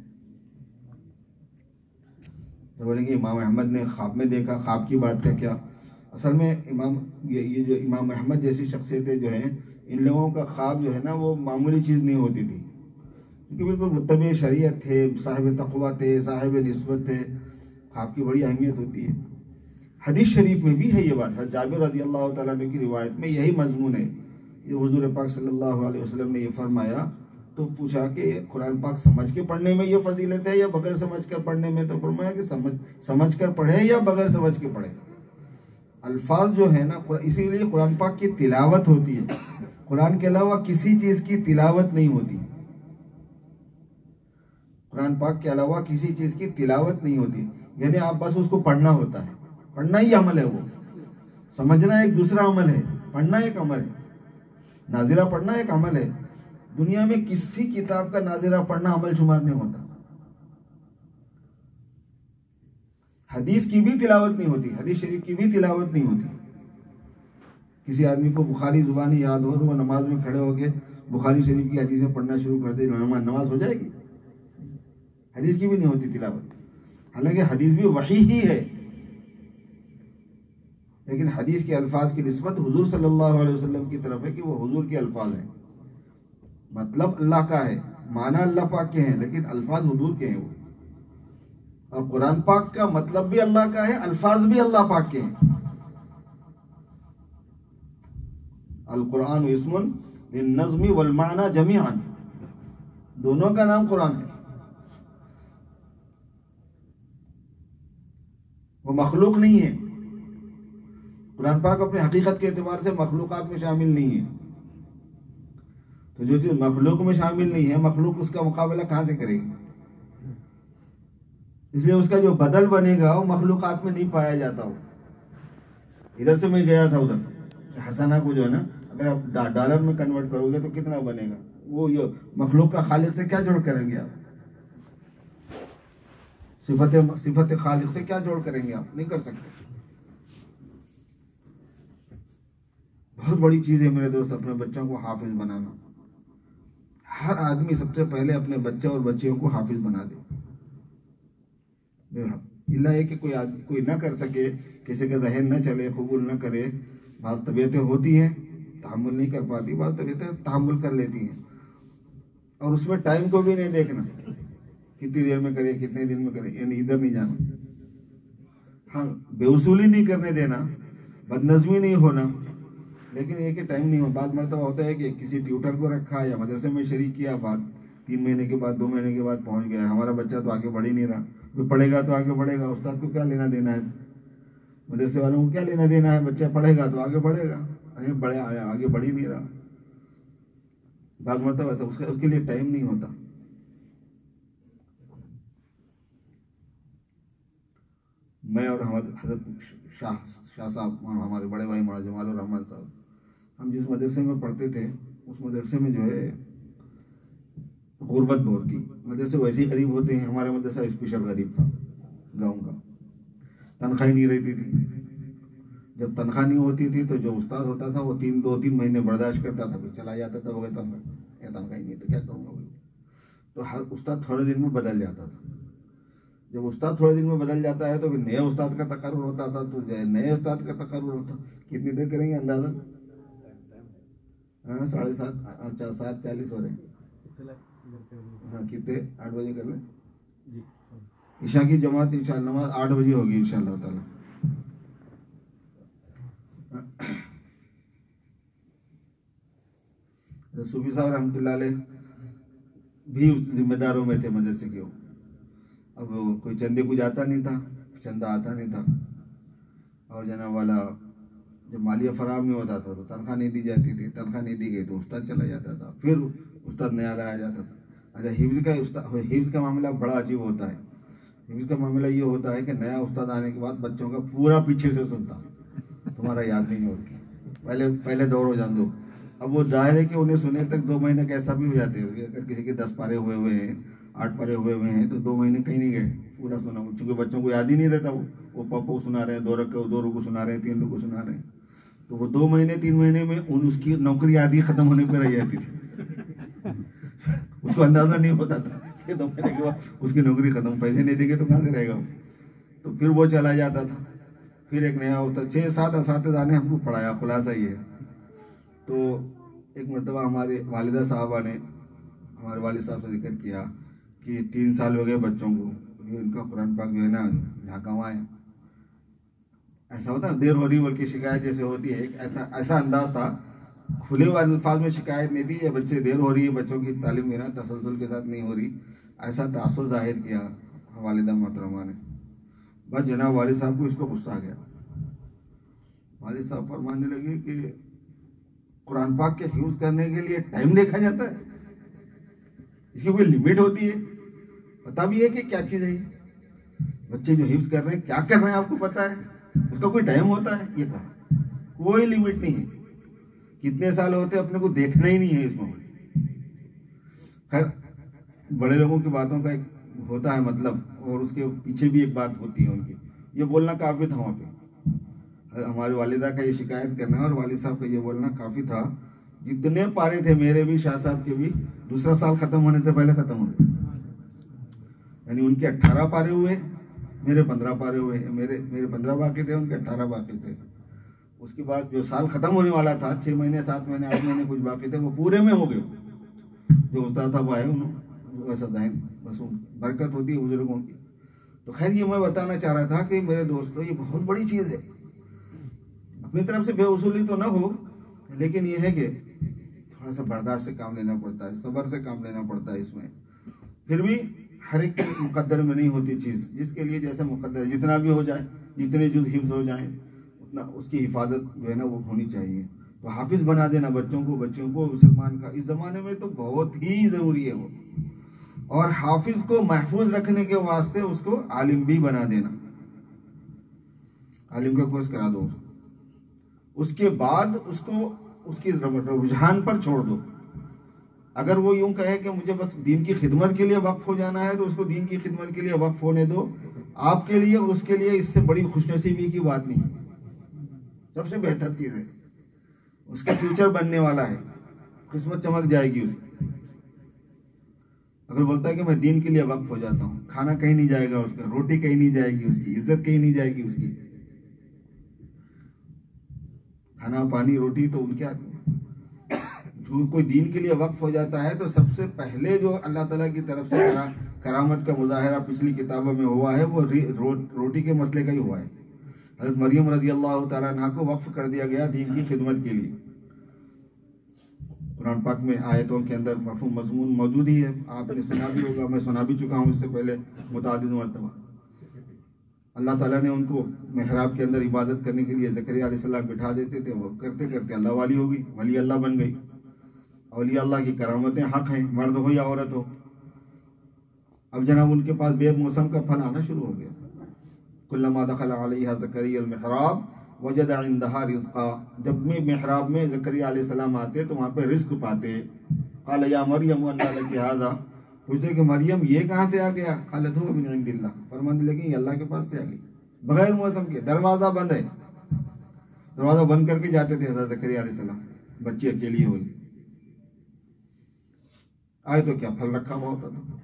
تو بولیں کہ امام احمد نے خواب میں دیکھا، خواب کی بات کا کیا؟ اصل میں امام یہ جو امام احمد جیسی شخصیتیں جو ہیں، ان لوگوں کا خواب جو ہے نا وہ معمولی چیز نہیں ہوتی تھی، کیونکہ بالکل متبع شریعت تھے، صاحب تقویٰ تھے، صاحب نسبت تھے، خواب کی بڑی اہمیت ہوتی ہے۔ حدیث شریف میں بھی ہے یہ بات، جابر رضی اللہ تعالیٰ عنہ کی روایت میں یہی مضمون ہے کہ حضور پاک صلی اللہ علیہ وسلم نے یہ فرمایا، تو پوچھا کہ قرآن پاک سمجھ کے پڑھنے میں یہ فضیلت ہے یا بغیر سمجھ کر پڑھنے میں؟ تو فرمایا کہ سمجھ سمجھ کر پڑھے یا بغیر سمجھ کے پڑھے۔ الفاظ جو ہے نا، اسی لیے قرآن پاک کی تلاوت ہوتی ہے، قرآن کے علاوہ کسی چیز کی تلاوت نہیں ہوتی، قرآن پاک کے علاوہ کسی چیز کی تلاوت نہیں ہوتی، یعنی آپ بس اس کو پڑھنا ہوتا ہے، پڑھنا ہی عمل ہے، وہ سمجھنا ایک دوسرا عمل ہے، پڑھنا ایک عمل ہے، ناظرہ پڑھنا ایک عمل ہے۔ دنیا میں کسی کتاب کا ناظرہ پڑھنا عمل شمار نہیں ہوتا۔ حدیث کی بھی تلاوت نہیں ہوتی، حدیث شریف کی بھی تلاوت نہیں ہوتی۔ کسی آدمی کو بخاری زبانی یاد ہو تو وہ نماز میں کھڑے ہو کے بخاری شریف کی حدیثیں پڑھنا شروع کر دے، نماز ہو جائے گی؟ حدیث کی بھی نہیں ہوتی تلاوت، حالانکہ حدیث بھی وحی ہی ہے، لیکن حدیث کے الفاظ کی نسبت حضور صلی اللہ علیہ وسلم کی طرف ہے کہ وہ حضور کے الفاظ ہیں، مطلب اللہ کا ہے، معنی اللہ پاک کے ہیں، لیکن الفاظ حضور کے ہیں وہ۔ اور قرآن پاک کا مطلب بھی اللہ کا ہے، الفاظ بھی اللہ پاک کے ہیں۔ القرآن اسم للنظم والمعنى جميعا، دونوں کا نام قرآن ہے۔ وہ مخلوق نہیں ہے، قرآن پاک اپنے حقیقت کے اعتبار سے مخلوقات میں شامل نہیں ہے، تو جو چیز مخلوق میں شامل نہیں ہے، مخلوق اس کا مقابلہ کہاں سے کرے گی؟ اس لیے اس کا جو بدل بنے گا وہ مخلوقات میں نہیں پایا جاتا ہو۔ ادھر سے میں گیا تھا ادھر، حسنہ کو جو ہے نا اگر آپ ڈالر میں کنورٹ کرو گے تو کتنا بنے گا؟ وہ یہ مخلوق کا خالق سے کیا جوڑ کریں گے آپ؟ صفت صفت خالق سے کیا جوڑ کریں گے آپ؟ نہیں کر سکتے۔ بہت بڑی چیز ہے میرے دوست اپنے بچوں کو حافظ بنانا۔ ہر آدمی سب سے پہلے اپنے بچے اور بچیوں کو حافظ بنا دے، اللہ ہے کہ کوئی آدمی کوئی نہ کر سکے، کسی کا ذہن نہ چلے، قبول نہ کرے۔ بعض طبیعتیں ہوتی ہیں تحمل نہیں کر پاتی، بعض طبیعتیں تحمل کر لیتی ہیں، اور اس میں ٹائم کو بھی نہیں دیکھنا، کتنی دیر میں کرے، کتنے دن میں کرے، یعنی ادھر نہیں جانا، ہاں بے اصولی نہیں کرنے دینا، بد نظمی نہیں ہونا، لیکن یہ کہ ٹائم نہیں ہو۔ بعض مرتبہ ہوتا ہے کہ کسی ٹیوٹر کو رکھا یا مدرسے میں شریک کیا، بعد تین مہینے کے بعد دو مہینے کے بعد پہنچ گیا، ہمارا بچہ تو آگے بڑھ ہی نہیں رہا، پڑھے گا تو آگے بڑھے گا، استاد کو کیا لینا دینا ہے، مدرسے والوں کو کیا لینا دینا ہے، بچہ پڑھے گا تو آگے بڑھے گا، بڑھے آگے بڑھ ہی نہیں رہا۔ بعض مرتبہ ایسا اس کے لیے ٹائم نہیں ہوتا۔ میں اور حضرت شاہ شاہ صاحب ہمارے بڑے بھائی مولانا جمال الرحمان صاحب، ہم جس مدرسے میں پڑھتے تھے اس مدرسے میں جو ہے غربت بہت تھی، مدرسے ویسے ہی غریب ہوتے ہیں، ہمارا مدرسہ اسپیشل غریب تھا، گاؤں کا، تنخواہ نہیں رہتی تھی۔ جب تنخواہ نہیں ہوتی تھی تو جو استاد ہوتا تھا وہ تین دو تین مہینے برداشت کرتا تھا، پھر چلا جاتا تھا بغیر تنخواہ، یا تنخواہ نہیں تو کیا کروں گا، تو ہر استاد تھوڑے دن میں بدل جاتا تھا۔ جب استاد تھوڑے دن میں بدل جاتا ہے تو پھر نئے استاد کا تقرر ہوتا تھا، تو نئے استاد کا تقرر ہوتا، کتنی دیر کریں گے اندازہ؟ ہاں ساڑھے سات، اچھا سات چالیس ہو رہے ہیں، ہاں کتنے؟ آٹھ بجے کر لیں، عشاء کی جماعت انشاءاللہ نماز آٹھ بجے ہوگی انشاءاللہ تعالی۔ صوفی صاحب رحمۃ اللہ علیہ بھی ذمہ داروں میں تھے مدرسے کے، اب کوئی چندے کو جاتا نہیں تھا، چندہ آتا نہیں تھا، اور جناب والا جب مالیہ فراہم نہیں ہوتا تھا تو تنخواہ نہیں دی جاتی تھی، تنخواہ نہیں دی گئی تو استاد چلا جاتا تھا، پھر استاد نیا لایا جاتا تھا۔ اچھا حفظ کا حفظ کا معاملہ بڑا عجیب ہوتا ہے۔ حفظ کا معاملہ یہ ہوتا ہے کہ نیا استاد آنے کے بعد بچوں کا پورا پیچھے سے سنتا، تمہارا یاد نہیں ہوگا، پہلے پہلے دوڑو جان دو۔ اب وہ ظاہر ہے کہ انہیں سنے تک دو مہینے کیسا بھی ہو جاتے ہیں، اگر کسی کے دس پارے ہوئے ہوئے ہیں، آٹھ پارے ہوئے ہوئے ہیں تو دو مہینے کہیں نہیں گئے، پورا سنا، چونکہ بچوں کو یاد ہی نہیں رہتا، وہ وہ پپو سنا رہے ہیں، دو رکو دو رکو سنا رہے ہیں، تین رکو سنا رہے ہیں، تو وہ دو مہینے تین مہینے میں ان اس کی نوکری آدھی ختم ہونے پہ رہ جاتی تھی. اس کو اندازہ نہیں ہوتا تھا کہ دو مہینے کے بعد اس کی نوکری ختم, پیسے نہیں دیں گے تو کہاں سے رہے گا. تو پھر وہ چلا جاتا تھا, پھر ایک نیا ہوتا. چھ سات اساتذہ نے ہم کو پڑھایا, خلاصہ یہ ہے. تو ایک مرتبہ ہمارے والدہ صاحبہ نے ہمارے والد صاحب سے ذکر کیا کہ تین سال ہو گئے بچوں کو, ان کا قرآن پاک جو ہے نا جھانکا ہوا ہے. ایسا ہوتا ہے دیر ہو رہی بلکہ شکایت جیسے ہوتی ہے, ایک ایسا ایسا انداز تھا, کھلے ہوئے الفاظ میں شکایت نہیں تھی, یہ بچے دیر ہو رہی ہے, بچوں کی تعلیم جو ہے نا تسلسل کے ساتھ نہیں ہو رہی, ایسا تاثر ظاہر کیا والدہ محترمہ نے. بس جناب والد صاحب کو اس پہ غصہ آ گیا. والد صاحب فرمانے لگے کہ قرآن پاک کے حفظ کرنے کے لیے ٹائم دیکھا جاتا ہے, اس کی کوئی لمٹ ہوتی ہے, پتہ بھی ہے کہ کیا چیز ہے یہ, بچے جو حفظ کر رہے ہیں کیا کر رہے ہیں آپ کو پتہ ہے, اس کا کوئی ٹائم ہوتا ہے؟ یہ کہا کوئی لمٹ نہیں ہے, کتنے سال ہوتے اپنے کو دیکھنا ہی نہیں ہے اس میں. خیر بڑے لوگوں کی باتوں کا ایک ہوتا ہے مطلب, اور اس کے پیچھے بھی ایک بات ہوتی ہے ان کی. یہ بولنا کافی تھا وہاں پہ, ہماری والدہ کا یہ شکایت کرنا اور والد صاحب کا یہ بولنا کافی تھا. جتنے پارے تھے میرے بھی, شاہ صاحب کے بھی, دوسرا سال ختم ہونے سے پہلے ختم ہو گئے. یعنی ان کے اٹھارہ پارے ہوئے, میرے پندرہ پارے ہوئے. میرے میرے پندرہ باقی تھے, ان کے اٹھارہ باقی تھے. اس کے بعد جو سال ختم ہونے والا تھا, چھ مہینے سات مہینے آٹھ مہینے کچھ باقی تھے, وہ پورے میں ہو گئے. جو استاد صاحب آئے انہوں ویسا ذہن, بس برکت ہوتی ہے بزرگوں کی. تو خیر یہ میں بتانا چاہ رہا تھا کہ میرے دوستوں یہ بہت بڑی چیز ہے. اپنی طرف سے بے اصولی تو نہ ہو, لیکن یہ ہے کہ تھوڑا سا برداشت سے کام لینا پڑتا ہے, صبر سے کام لینا پڑتا ہے. اس میں پھر بھی ہر ایک مقدر میں نہیں ہوتی چیز, جس کے لیے جیسے مقدر, جتنا بھی ہو جائے, جتنے جز حفظ ہو جائیں اتنا اس کی حفاظت جو ہے نا وہ ہونی چاہیے. تو حافظ بنا دینا بچوں کو, بچوں کو مسلمان کا اس زمانے میں تو بہت ہی ضروری ہے وہ. اور حافظ کو محفوظ رکھنے کے واسطے اس کو عالم بھی بنا دینا, عالم کا کورس کرا دو اس کو. اس کے بعد اس کو اس کی رجحان پر چھوڑ دو. اگر وہ یوں کہے کہ مجھے بس دین کی خدمت کے لیے وقف ہو جانا ہے, تو اس کو دین کی خدمت کے لیے وقف ہونے دو. آپ کے لیے اور اس کے لیے اس سے بڑی خوش نصیبی کی بات نہیں ہے. سب سے بہتر چیز ہے, اس کا فیوچر بننے والا ہے, قسمت چمک جائے گی اس کی. اگر بولتا ہے کہ میں دین کے لیے وقف ہو جاتا ہوں, کھانا کہیں نہیں جائے گا اس کا, روٹی کہیں نہیں جائے گی اس کی, عزت کہیں نہیں جائے گی اس کی. کھانا پانی روٹی تو ان کے ہاتھ میں. جو کوئی دین کے لیے وقف ہو جاتا ہے تو سب سے پہلے جو اللہ تعالیٰ کی طرف سے کرامت کا مظاہرہ پچھلی کتابوں میں ہوا ہے وہ روٹی کے مسئلے کا ہی ہوا ہے. حضرت مریم رضی اللہ تعالیٰ عنہ کو وقف کر دیا گیا دین کی خدمت کے لیے. قرآن پاک میں آیتوں کے اندر مفہوم مضمون موجود ہی ہے, آپ نے سنا بھی ہوگا, میں سنا بھی چکا ہوں اس سے پہلے متعدد مرتبہ. اللہ تعالیٰ نے ان کو محراب کے اندر عبادت کرنے کے لیے زکریا علیہ السلام بٹھا دیتے تھے, وہ کرتے کرتے اللہ والی ہو گئی, ولی اللہ بن گئی. اولیاء اللہ کی کرامتیں حق ہیں, مرد ہو یا عورت ہو. اب جناب ان کے پاس بے موسم کا پھل آنا شروع ہو گیا. کلما دخل علیہا زکریا المحراب وجد عندها رزقا, جب میں محراب میں زکریا علیہ السلام آتے تو وہاں پہ رزق پاتے. قال یا مریم انا لک ھذا, پوچھتے کہ مریم یہ کہاں سے آ گیا؟ قالت هو من عند اللہ, فرمانے لگی یہ اللہ کے پاس سے آ گئی, بغیر موسم کے. دروازہ بند ہے, دروازہ بند کر کے جاتے تھے حضرت زکریا علیہ السلام, بچی اکیلی ہوئی. آئے تو کیا پھل رکھا ہوا ہوتا تھا.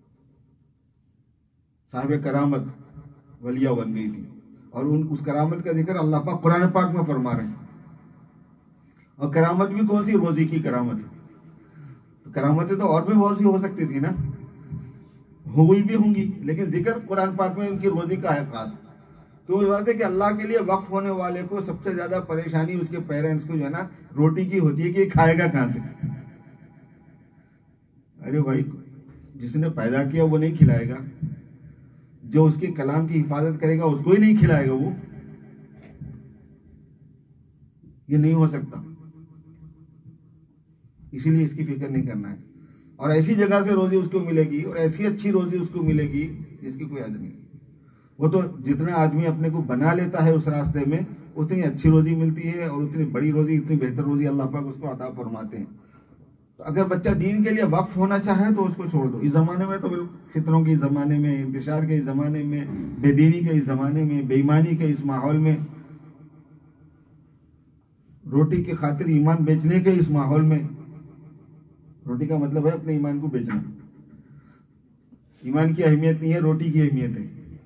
صاحب کرامت ولیہ بن گئی تھی, اور ان اس کرامت کا ذکر اللہ پاک قرآن پاک میں فرما رہے ہیں. اور کرامت بھی کون سی؟ روزی کی کرامت. کرامتیں تو اور بھی بہت سی ہو سکتی تھی نا, ہوئی بھی ہوں گی, لیکن ذکر قرآن پاک میں ان کی روزی کا ہے خاص. کیوں؟ اس واسطے کہ اللہ کے لیے وقف ہونے والے کو سب سے زیادہ پریشانی اس کے پیرنٹس کو جو ہے نا روٹی کی ہوتی ہے کہ یہ کھائے گا کہاں سے. ارے بھائی جس نے پیدا کیا وہ نہیں کھلائے گا, جو اس کے کلام کی حفاظت کرے گا اس کو ہی نہیں کھلائے گا وہ. یہ نہیں ہو سکتا. اسی لیے اس کی فکر نہیں کرنا ہے. اور ایسی جگہ سے روزی اس کو ملے گی, اور ایسی اچھی روزی اس کو ملے گی جس کی کوئی حد نہیں. وہ تو جتنا آدمی اپنے کو بنا لیتا ہے اس راستے میں اتنی اچھی روزی ملتی ہے, اور اتنی بڑی روزی, اتنی بہتر روزی اللہ پاک اس کو عطا فرماتے ہیں. تو اگر بچہ دین کے لیے وقف ہونا چاہے تو اس کو چھوڑ دو. اس زمانے میں تو فتنوں کے زمانے میں, انتشار کے زمانے میں, بے دینی کے اس زمانے میں, بے ایمانی کے اس ماحول میں روٹی کی خاطر ایمان بیچنے کے اس ماحول میں، روٹی کا مطلب ہے اپنے ایمان کو بیچنا. ایمان کی اہمیت نہیں ہے، روٹی کی اہمیت ہے.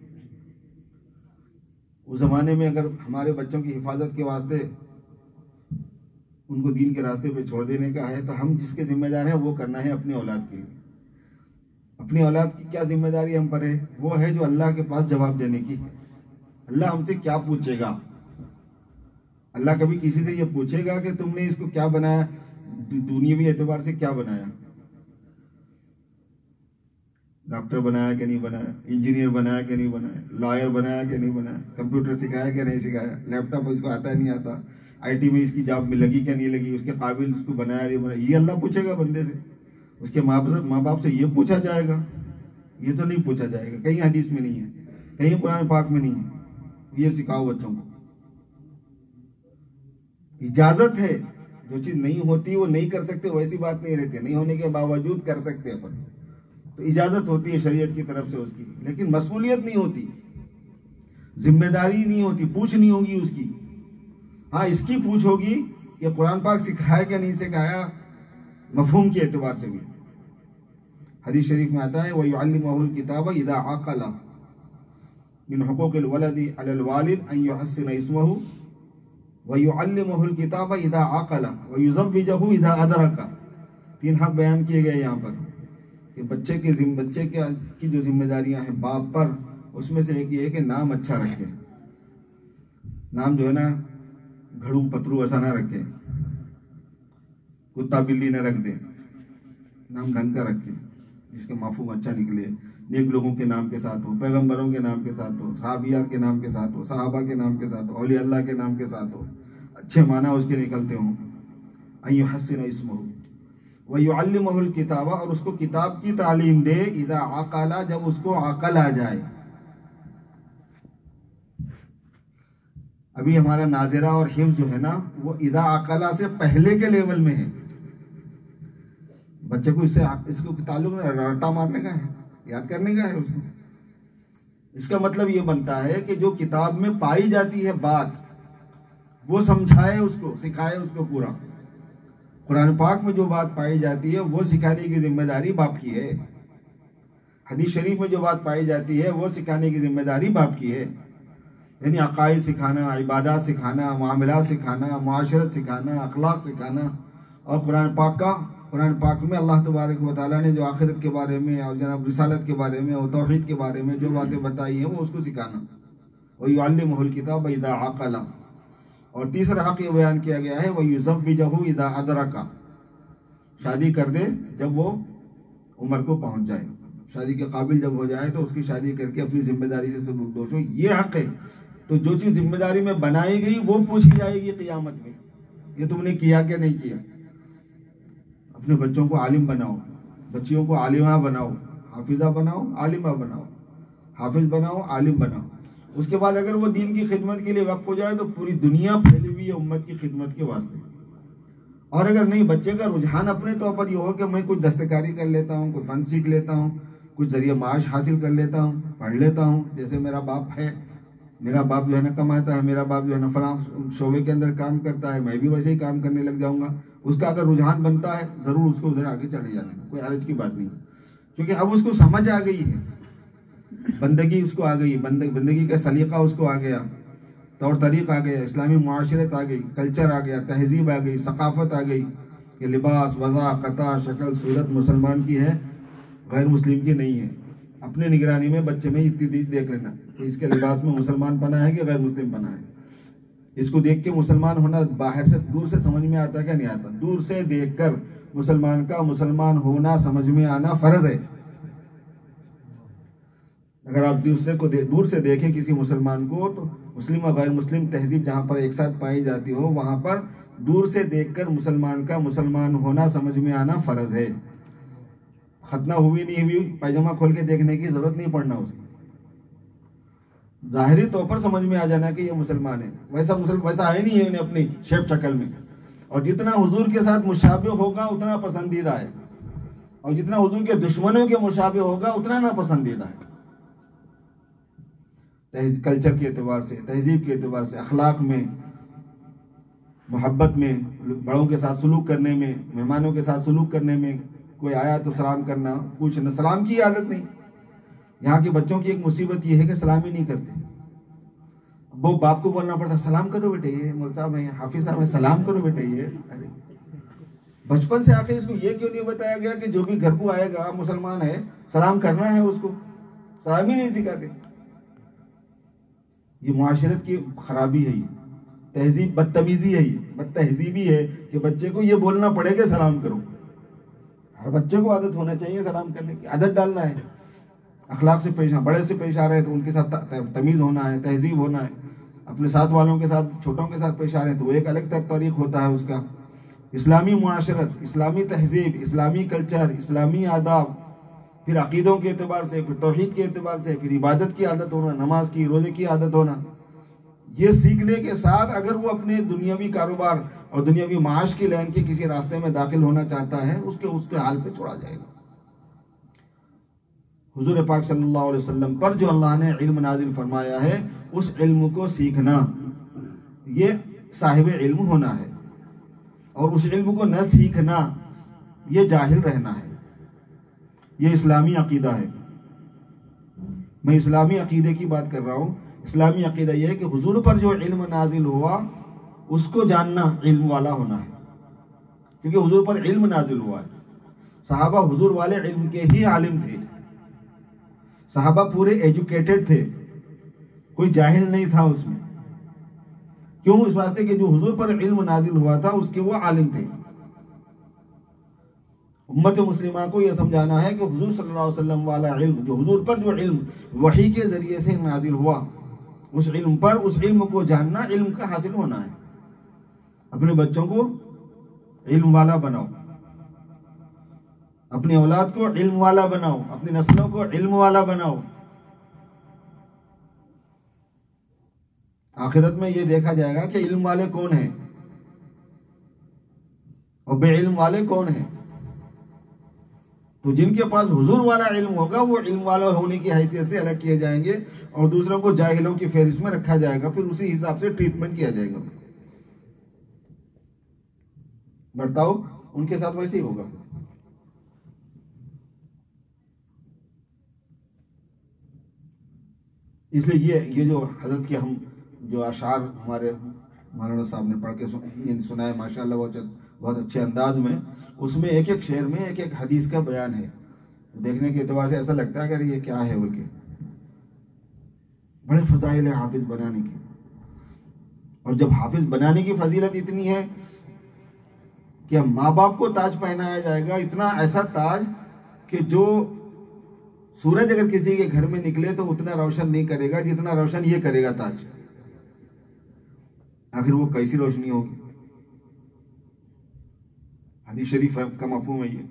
اس زمانے میں اگر ہمارے بچوں کی حفاظت کے واسطے ان کو دین کے راستے پہ چھوڑ دینے کا ہے، تو ہم جس کے ذمہ دار ہیں وہ کرنا ہے اپنے اولاد کے لیے. اپنی اولاد کی کیا ذمہ داری ہم پر ہے؟ وہ ہے جو اللہ کے پاس جواب دینے کی ہے. اللہ ہم سے کیا پوچھے گا؟ اللہ کبھی کسی سے یہ پوچھے گا کہ تم نے اس کو کیا بنایا، دنیاوی اعتبار سے کیا بنایا؟ ڈاکٹر بنایا کہ نہیں بنایا، انجینئر بنایا کہ نہیں بنایا، لائر بنایا کہ نہیں بنایا، کمپیوٹر سکھایا کہ نہیں سکھایا، لیپ ٹاپ اس کو آتا ہے نہیں آتا، آئی ٹی میں اس کی جاب میں لگی کہ نہیں لگی، اس کے قابل اس کو بنایا نہیں بنایا، یہ اللہ پوچھے گا بندے سے. اس کے ماں باپ ماں باپ سے یہ پوچھا جائے گا؟ یہ تو نہیں پوچھا جائے گا. کہیں حدیث میں نہیں ہے، کہیں قرآن پاک میں نہیں ہے. یہ سکھاؤ بچوں کو. اجازت ہے، جو چیز نہیں ہوتی وہ نہیں کر سکتے ویسی بات نہیں رہتی، نہیں ہونے کے باوجود کر سکتے اپن، تو اجازت ہوتی ہے شریعت کی طرف سے اس کی، لیکن مسئولیت نہیں ہوتی، ذمہ داری نہیں ہوتی، پوچھ نہیں ہوگی اس کی. ہاں اس کی پوچھ ہوگی کہ قرآن پاک سکھایا کہ نہیں سکھایا، مفہوم کے اعتبار سے بھی. حدیث شریف میں آتا ہے وَيُعَلِّمُهُ الْكِتَابَ إِذَا عَقَلَ مِنْ حُقُوقِ الْوَلَدِ عَلَى الْوَالِدِ أَنْ يُحَسِّنَ اسْمَهُ وَيُعَلِّمُهُ الْكِتَابَ إِذَا عَقَلَ وَيُزَوِّجَهُ إِذَا أَدْرَكَ. تین حق بیان کیے گئے یہاں پر کہ بچے کے بچے کی جو ذمہ داریاں ہیں باپ پر، اس میں سے ایک یہ ہے کہ نام اچھا رکھے. نام جو ہے نا گھڑو پترو ایسا نہ رکھے، کتا بلی نہ رکھ دے. نام ڈھنگ کا رکھے جس کا مفہوم اچھا نکلے، نیک لوگوں کے نام کے ساتھ ہو، پیغمبروں کے نام کے ساتھ ہو، صحابیات کے نام کے ساتھ ہو، صحابہ کے نام کے ساتھ ہو، اولیاء اللہ کے نام کے ساتھ ہو، اچھے معنی اس کے نکلتے ہوں. ان یحسن اسمہ ویعلمہ الکتاب، اور اس کو کتاب کی تعلیم دے اذا عقل، جب اس کو عقل آ جائے. ابھی ہمارا ناظرہ اور حفظ جو ہے نا وہ اذا عقل سے پہلے کے لیول میں ہے. بچے کو اس سے اس کو تعلق رٹا مارنے کا ہے، یاد کرنے کا ہے اس کو. اس کا مطلب یہ بنتا ہے کہ جو کتاب میں پائی جاتی ہے بات وہ سمجھائے، اس کو سکھائے اس کو پورا. قرآن پاک میں جو بات پائی جاتی ہے وہ سکھانے کی ذمہ داری باپ کی ہے. حدیث شریف میں جو بات پائی جاتی ہے وہ سکھانے کی ذمہ داری باپ کی ہے. یعنی عقائد سکھانا، عبادات سکھانا، معاملات سکھانا، معاشرت سکھانا، اخلاق سکھانا. اور قرآن پاک کا قرآن پاک میں اللہ تبارک و تعالیٰ نے جو آخرت کے بارے میں اور جناب رسالت کے بارے میں اور توحید کے بارے میں جو باتیں بتائی ہیں وہ اس کو سکھانا. وَيُعَلِّمُهُ الْكِتَابَ إِذَا عَقَلَ. اور تیسرا حق یہ بیان کیا گیا ہے وَيُزَوِّجَهُ إِذَا أَدْرَكَ. شادی کر دے جب وہ عمر کو پہنچ جائے، شادی کے قابل جب ہو جائے تو اس کی شادی کر کے اپنی ذمہ داری سے سبکدوش ہو. یہ حق ہے. تو جو چیز ذمہ داری میں بنائی گئی وہ پوچھی جائے گی قیامت میں، یہ تم نے کیا کہ نہیں کیا. اپنے بچوں کو عالم بناؤ، بچیوں کو عالمہ بناؤ، حافظہ بناؤ، عالمہ بناؤ، حافظ بناؤ، عالم بناؤ. اس کے بعد اگر وہ دین کی خدمت کے لیے وقف ہو جائے تو پوری دنیا پھیلی ہوئی ہے امت کی خدمت کے واسطے. اور اگر نہیں، بچے کا رجحان اپنے طور پر یہ ہو کہ میں کچھ دستکاری کر لیتا ہوں، کوئی فن سیکھ لیتا ہوں، کچھ ذریعہ معاش حاصل کر لیتا ہوں، پڑھ لیتا ہوں، جیسے میرا باپ ہے، میرا باپ جو ہے نا کماتا ہے، میرا باپ جو ہے نا فلاں شعبے کے اندر کام کرتا ہے، میں بھی ویسے ہی کام کرنے لگ جاؤں گا. اس کا اگر رجحان بنتا ہے ضرور اس کو ادھر آگے چڑھے جانے کا کوئی حرج کی بات نہیں، کیونکہ اب اس کو سمجھ آ گئی ہے، بندگی اس کو آ گئی، بندگی کا سلیقہ اس کو آ گیا، طور طریق آ گیا، اسلامی معاشرت آ گئی، کلچر آ گیا، تہذیب آ گئی، ثقافت آ گئی کہ لباس، وضع، قطع، شکل، صورت مسلمان کی ہے، غیر مسلم کی نہیں ہے. اپنے نگرانی میں بچے میں اتنی دیکھ لینا کہ اس کے لباس میں مسلمان پنا ہے کہ غیر مسلم پنا ہے. اس کو دیکھ کے مسلمان ہونا باہر سے دور سے سمجھ میں آتا ہے کہ نہیں آتا؟ دور سے دیکھ کر مسلمان کا مسلمان ہونا سمجھ میں آنا فرض ہے. اگر آپ دوسرے کو دور سے دیکھیں کسی مسلمان کو تو مسلم اور غیر مسلم تہذیب جہاں پر ایک ساتھ پائی جاتی ہو وہاں پر دور سے دیکھ کر مسلمان کا مسلمان ہونا سمجھ میں آنا فرض ہے. ختنہ ہوئی نہیں ہوئی پیجامہ کھول کے دیکھنے کی ضرورت نہیں پڑنا اس کو، ظاہری طور پر سمجھ میں آ جانا کہ یہ مسلمان ہے. ویسا مسلم ویسا ہے نہیں ہے انہیں اپنی شیپ شکل میں. اور جتنا حضور کے ساتھ مشابہ ہوگا اتنا پسندیدہ ہے، اور جتنا حضور کے دشمنوں کے مشابہ ہوگا اتنا ناپسندیدہ ہے. کلچر کے اعتبار سے، تہذیب کے اعتبار سے، اخلاق میں، محبت میں، بڑوں کے ساتھ سلوک کرنے میں، مہمانوں کے ساتھ سلوک کرنے میں، کوئی آیا تو سلام کرنا، پوچھنا، سلام کی عادت نہیں۔ یہاں کے بچوں کی ایک مصیبت یہ ہے کہ سلام ہی نہیں کرتے، وہ باپ کو بولنا پڑتا سلام کرو بیٹے، یہ مول صاحب ہیں، حافظ صاحب ہیں، سلام کرو بیٹے۔ یہ ارے بچپن سے آخر اس کو یہ کیوں نہیں بتایا گیا کہ جو بھی گھر کو آئے گا مسلمان ہے سلام کرنا ہے، اس کو سلام ہی نہیں سکھاتے۔ یہ معاشرت کی خرابی ہے، یہ تہذیب بدتمیزی ہے، یہ بد تہذیبی ہے کہ بچے کو یہ بولنا پڑے کہ سلام کرو۔ ہر بچے کو عادت ہونا چاہیے سلام کرنے کی، عادت ڈالنا ہے، اخلاق سے پیش بڑے سے پیش آ رہے ہیں تو ان کے ساتھ تمیز ہونا ہے، تہذیب ہونا ہے، اپنے ساتھ والوں کے ساتھ چھوٹوں کے ساتھ پیش آ رہے ہیں تو وہ ایک الگ طریق ہوتا ہے اس کا۔ اسلامی معاشرت، اسلامی تہذیب، اسلامی کلچر، اسلامی آداب، پھر عقیدوں کے اعتبار سے، پھر توحید کے اعتبار سے، پھر عبادت کی عادت ہونا، نماز کی، روزے کی عادت ہونا، یہ سیکھنے کے ساتھ اگر وہ اپنے دنیاوی کاروبار اور دنیاوی معاش کی لائن کے کسی راستے میں داخل ہونا چاہتا ہے، اس کے اس کے حال پہ چھوڑا جائے گا۔ حضور پاک صلی اللہ علیہ وسلم پر جو اللہ نے علم نازل فرمایا ہے، اس علم کو سیکھنا یہ صاحب علم ہونا ہے، اور اس علم کو نہ سیکھنا یہ جاہل رہنا ہے۔ یہ اسلامی عقیدہ ہے، میں اسلامی عقیدے کی بات کر رہا ہوں۔ اسلامی عقیدہ یہ ہے کہ حضور پر جو علم نازل ہوا اس کو جاننا، علم والا ہونا ہے، کیونکہ حضور پر علم نازل ہوا ہے۔ صحابہ حضور والے علم کے ہی عالم تھے، صحابہ پورے ایجوکیٹڈ تھے، کوئی جاہل نہیں تھا اس میں۔ کیوں؟ اس واسطے کہ جو حضور پر علم نازل ہوا تھا اس کے وہ عالم تھے۔ امت مسلمہ کو یہ سمجھانا ہے کہ حضور صلی اللہ علیہ وسلم والا علم، جو حضور پر جو علم وحی کے ذریعے سے نازل ہوا، اس علم پر، اس علم کو جاننا، علم کا حاصل ہونا ہے۔ اپنے بچوں کو علم والا بناؤ، اپنی اولاد کو علم والا بناؤ، اپنی نسلوں کو علم والا بناؤ۔ آخرت میں یہ دیکھا جائے گا کہ علم والے کون ہیں اور بے علم والے کون ہیں۔ تو جن کے پاس حضور والا علم ہوگا وہ علم والا ہونے کی حیثیت سے الگ کیے جائیں گے، اور دوسروں کو جاہلوں کی فہرست میں رکھا جائے گا، پھر اسی حساب سے ٹریٹمنٹ کیا جائے گا، برتاؤ ان کے ساتھ ویسے ہی ہوگا۔ اس لیے یہ یہ جو حضرت کے ہم جو اشعار ہمارے مولانا صاحب نے پڑھ کے سنائے ماشاءاللہ بہت اچھے انداز میں، اس میں ایک ایک شعر میں ایک ایک حدیث کا بیان ہے۔ دیکھنے کے اعتبار سے ایسا لگتا ہے کہ یہ کیا ہے بول کے، بڑے فضائل ہے حافظ بنانے کی۔ اور جب حافظ بنانے کی فضیلت اتنی ہے کہ ماں باپ کو تاج پہنایا جائے گا، اتنا ایسا تاج کہ جو سورج اگر کسی کے گھر میں نکلے تو اتنا روشن نہیں کرے گا جتنا روشن یہ کرے گا تاج۔ آخر وہ کیسی روشنی ہوگی؟ حدیث شریف کا مفہوم ہے یہ۔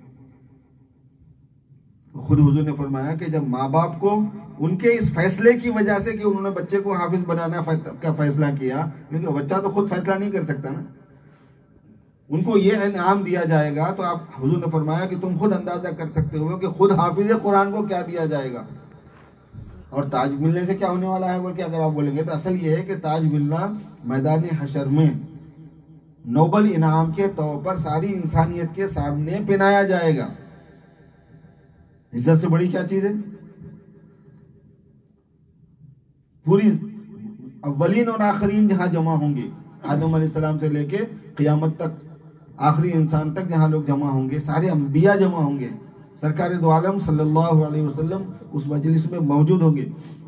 خود حضور نے فرمایا کہ جب ماں باپ کو ان کے اس فیصلے کی وجہ سے کہ انہوں نے بچے کو حافظ بنانا کا فیصلہ کیا، کیونکہ بچہ تو خود فیصلہ نہیں کر سکتا نا، ان کو یہ انعام دیا جائے گا، تو آپ حضور نے فرمایا کہ تم خود اندازہ کر سکتے ہو کہ خود حافظ قرآن کو کیا دیا جائے گا۔ اور تاج ملنے سے کیا ہونے والا ہے بول کے اگر آپ بولیں گے تو اصل یہ ہے کہ تاج ملنا میدان حشر میں نوبل انعام کے طور پر ساری انسانیت کے سامنے پہنایا جائے گا۔ عزت سے بڑی کیا چیز ہے؟ پوری اولین اور آخرین جہاں جمع ہوں گے، آدم علیہ السلام سے لے کے قیامت تک، آخری انسان تک جہاں لوگ جمع ہوں گے، سارے انبیاء جمع ہوں گے، سرکار دو عالم صلی اللہ علیہ وسلم اس مجلس میں موجود ہوں گے،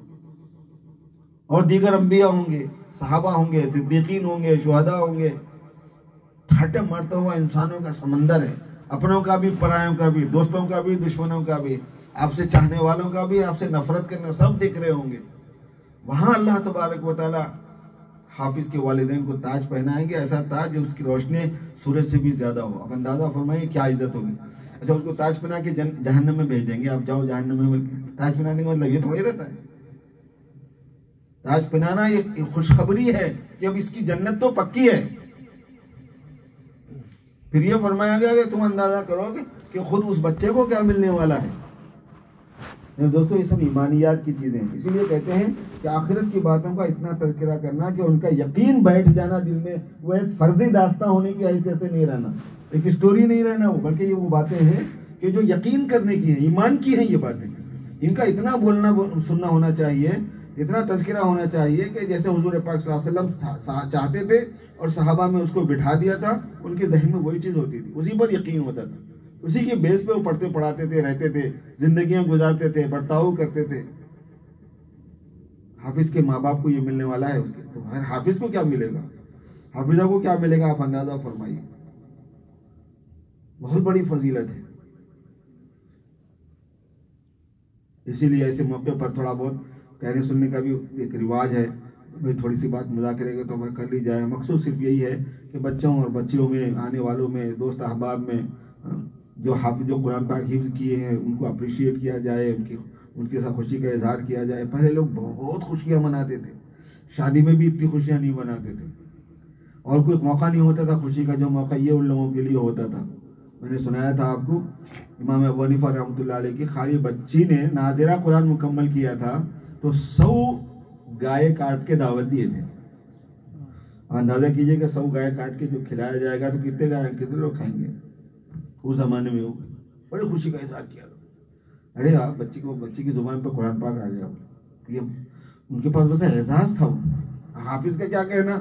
اور دیگر انبیاء ہوں گے، صحابہ ہوں گے، صدیقین ہوں گے، شہداء ہوں گے۔ ٹھٹے مرتا ہوا انسانوں کا سمندر ہے، اپنوں کا بھی، پرایوں کا بھی، دوستوں کا بھی، دشمنوں کا بھی، آپ سے چاہنے والوں کا بھی، آپ سے نفرت کرنے، سب دکھ رہے ہوں گے۔ وہاں اللہ تبارک و تعالی حافظ کے والدین کو تاج پہنائیں گے، ایسا تاج جو اس کی روشنی سورج سے بھی زیادہ ہو۔ اب اندازہ فرمائیے کیا عزت ہوگی۔ اچھا، اس کو تاج پہنا کے جہنم میں بھیج دیں گے، آپ جاؤ جہنم میں بول کے۔ تاج پہنانے کا مطلب یہ تھوڑی رہتا ہے۔ تاج پہنانا یہ خوشخبری ہے کہ اب اس کی جنت تو پکی ہے۔ پھر یہ فرمایا گیا کہ تم اندازہ کرو کہ خود اس بچے کو کیا ملنے والا ہے۔ دوستوں یہ سب ایمانیات کی چیزیں ہیں. اسی لیے کہتے ہیں کہ آخرت کی باتوں کا اتنا تذکرہ کرنا کہ ان کا یقین بیٹھ جانا دل میں، وہ ایک فرضی داستان ہونے کی حیثیت سے نہیں رہنا، ایک اسٹوری نہیں رہنا وہ، بلکہ یہ وہ باتیں ہیں کہ جو یقین کرنے کی ہیں، ایمان کی ہیں. یہ باتیں ان کا اتنا بولنا سننا ہونا چاہیے، اتنا تذکرہ ہونا چاہیے کہ جیسے حضور پاک صلی اللہ علیہ وسلم چاہتے تھے اور صحابہ میں اس کو بٹھا دیا تھا، ان کے ذہن میں وہی چیز ہوتی تھی، اسی پر یقین ہوتا تھا، اسی کے بیس پہ وہ پڑھتے پڑھاتے تھے، رہتے تھے، زندگیاں گزارتے تھے، برتاؤ کرتے تھے. حافظ کے ماں باپ کو یہ ملنے والا ہے، اس کے تو ہر حافظ کو کیا ملے گا، حافظہ کو کیا ملے گا، آپ اندازہ فرمائیے. بہت بڑی فضیلت ہے. اسی لیے ایسے موقع پر تھوڑا بہت کہنے سننے کا بھی ایک رواج ہے، بھائی تھوڑی سی بات مذاکرے کے تو میں کر لی جائے. مقصود صرف یہی ہے کہ بچوں اور بچیوں میں، آنے والوں میں، دوست احباب میں جو حافظ جو قرآن پاک حفظ کیے ہیں ان کو اپریشیٹ کیا جائے، ان کی ان کے ساتھ خوشی کا اظہار کیا جائے. پہلے لوگ بہت خوشیاں مناتے تھے، شادی میں بھی اتنی خوشیاں نہیں مناتے تھے، اور کوئی موقع نہیں ہوتا تھا خوشی کا جو موقع یہ ان لوگوں کے لیے ہوتا تھا. میں نے سنایا تھا آپ کو، امام ابو حنیفہ رحمۃ اللہ علیہ کی خالی بچی نے ناظرہ قرآن مکمل کیا تھا تو سو گائے کاٹ کے دعوت دیے تھے. اندازہ کیجئے کہ سو گائے کاٹ کے جو کھلایا جائے گا تو کتنے گائے کتنے لوگ کھائیں گے. اس زمانے میں وہ بڑی خوشی کا اظہار کیا تھا. ارے آپ بچی کو بچی کی زبان پہ قرآن پاک آ گیا، یہ ان کے پاس ویسے اعزاز تھا. حافظ کا کیا کہنا،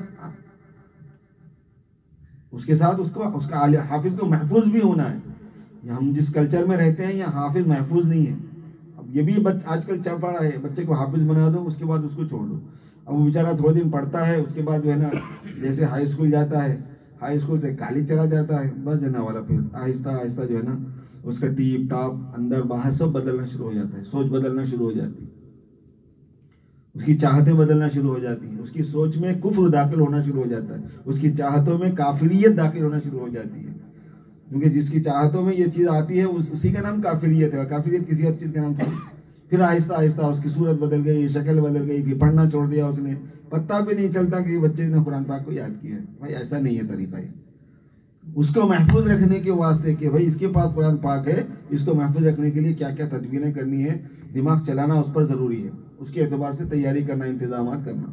اس کے ساتھ اس کو اس کا حافظ کو محفوظ بھی ہونا ہے. ہم جس کلچر میں رہتے ہیں یہاں حافظ محفوظ نہیں ہے. اب یہ بھی بچ آج کل چل پڑا ہے، بچے کو حافظ بنا دو، اس کے بعد اس کو چھوڑ دو. اب وہ بیچارہ تھوڑے دن پڑھتا ہے، اس کے بعد جو ہے نا جیسے ہائی اسکول جاتا ہے، ہائی اسکول سے کالج چلا جاتا ہے، بس جنا والا پھر آہستہ آہستہ جو ہے نا اس کا ٹیپ ٹاپ اندر باہر سب بدلنا شروع ہو جاتا ہے. سوچ بدلنا شروع ہو جاتی ہے، اس کی چاہتیں بدلنا شروع ہو جاتی ہیں، اس کی سوچ میں کفر داخل ہونا شروع ہو جاتا ہے، اس کی چاہتوں میں کافریت داخل ہونا شروع ہو جاتی ہے. کیونکہ جس کی چاہتوں میں یہ چیز آتی ہے اسی کا نام کافریت ہے. کافریت کسی اور چیز کا نام تھا. پھر آہستہ آہستہ اس کی صورت بدل گئی، شکل بدل گئی، پھر پڑھنا چھوڑ دیا اس نے، پتہ بھی نہیں چلتا کہ بچے نے قرآن پاک کو یاد کیا ہے. بھائی ایسا نہیں ہے طریقہ. ہے اس کو محفوظ رکھنے کے واسطے کہ بھائی اس کے پاس قرآن پاک ہے، اس کو محفوظ رکھنے کے لیے کیا کیا تدبیریں کرنی ہے، دماغ چلانا اس پر ضروری ہے. اس کے اعتبار سے تیاری کرنا، انتظامات کرنا،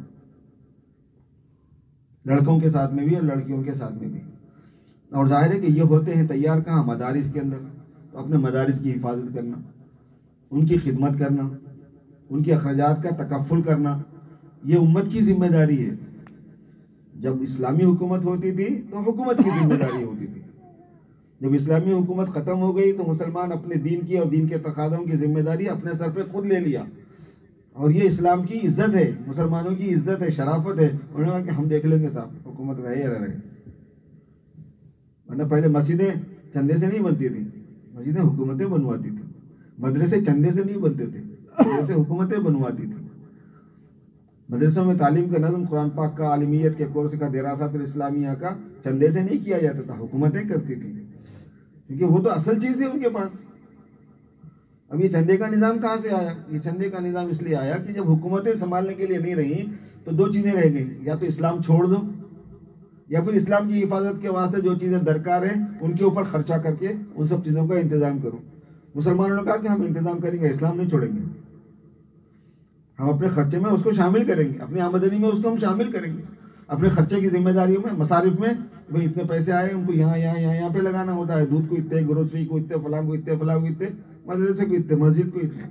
لڑکوں کے ساتھ میں بھی اور لڑکیوں کے ساتھ میں بھی. اور ظاہر ہے کہ یہ ہوتے ہیں تیار کہاں، مدارس کے اندر. تو اپنے مدارس کی حفاظت کرنا، ان کی خدمت کرنا، ان کے اخراجات کا تکفل کرنا، یہ امت کی ذمہ داری ہے. جب اسلامی حکومت ہوتی تھی تو حکومت کی ذمہ داری ہوتی تھی. جب اسلامی حکومت ختم ہو گئی تو مسلمان اپنے دین کی اور دین کے تقاضوں کی ذمہ داری اپنے سر پہ خود لے لیا. اور یہ اسلام کی عزت ہے، مسلمانوں کی عزت ہے، شرافت ہے. انہوں نے کہا کہ ہم دیکھ لیں گے صاحب حکومت رہے یا نہ رہے. ورنہ پہلے مسجدیں چندے سے نہیں بنتی تھیں، مسجدیں حکومتیں بنواتی تھیں. مدرسے چندے سے نہیں بنتے تھے، مدرسے حکومتیں بنواتی تھیں. مدرسوں میں تعلیم کا نظم، قرآن پاک کا، عالمیت کے کورس کا، دراست الاسلامیہ کا چندے سے نہیں کیا جاتا تھا، حکومتیں کرتی تھیں. کیونکہ وہ تو اصل چیز ہے ان کے پاس. اب یہ چندے کا نظام کہاں سے آیا؟ یہ چندے کا نظام اس لیے آیا کہ جب حکومتیں سنبھالنے کے لیے نہیں رہیں تو دو چیزیں رہ گئیں، یا تو اسلام چھوڑ دو یا پھر اسلام کی حفاظت کے واسطے جو چیزیں درکار ہیں ان کے اوپر خرچہ کر کے ان سب چیزوں کا انتظام کرو. مسلمانوں نے کہا کہ ہم انتظام کریں گے، اسلام نہیں چھوڑیں گے، ہم اپنے خرچے میں اس کو شامل کریں گے، اپنی آمدنی میں اس کو ہم شامل کریں گے. اپنے خرچے کی ذمہ داریوں میں، مصارف میں، بھائی اتنے پیسے آئے ان کو یہاں یہاں یہاں یہاں پہ لگانا ہوتا ہے. دودھ کو اتنے، گروسری کو اتنے، فلاں کو اتنے، فلاں کو اتنے، مدرسے کو اتنے، مسجد کو اتنے.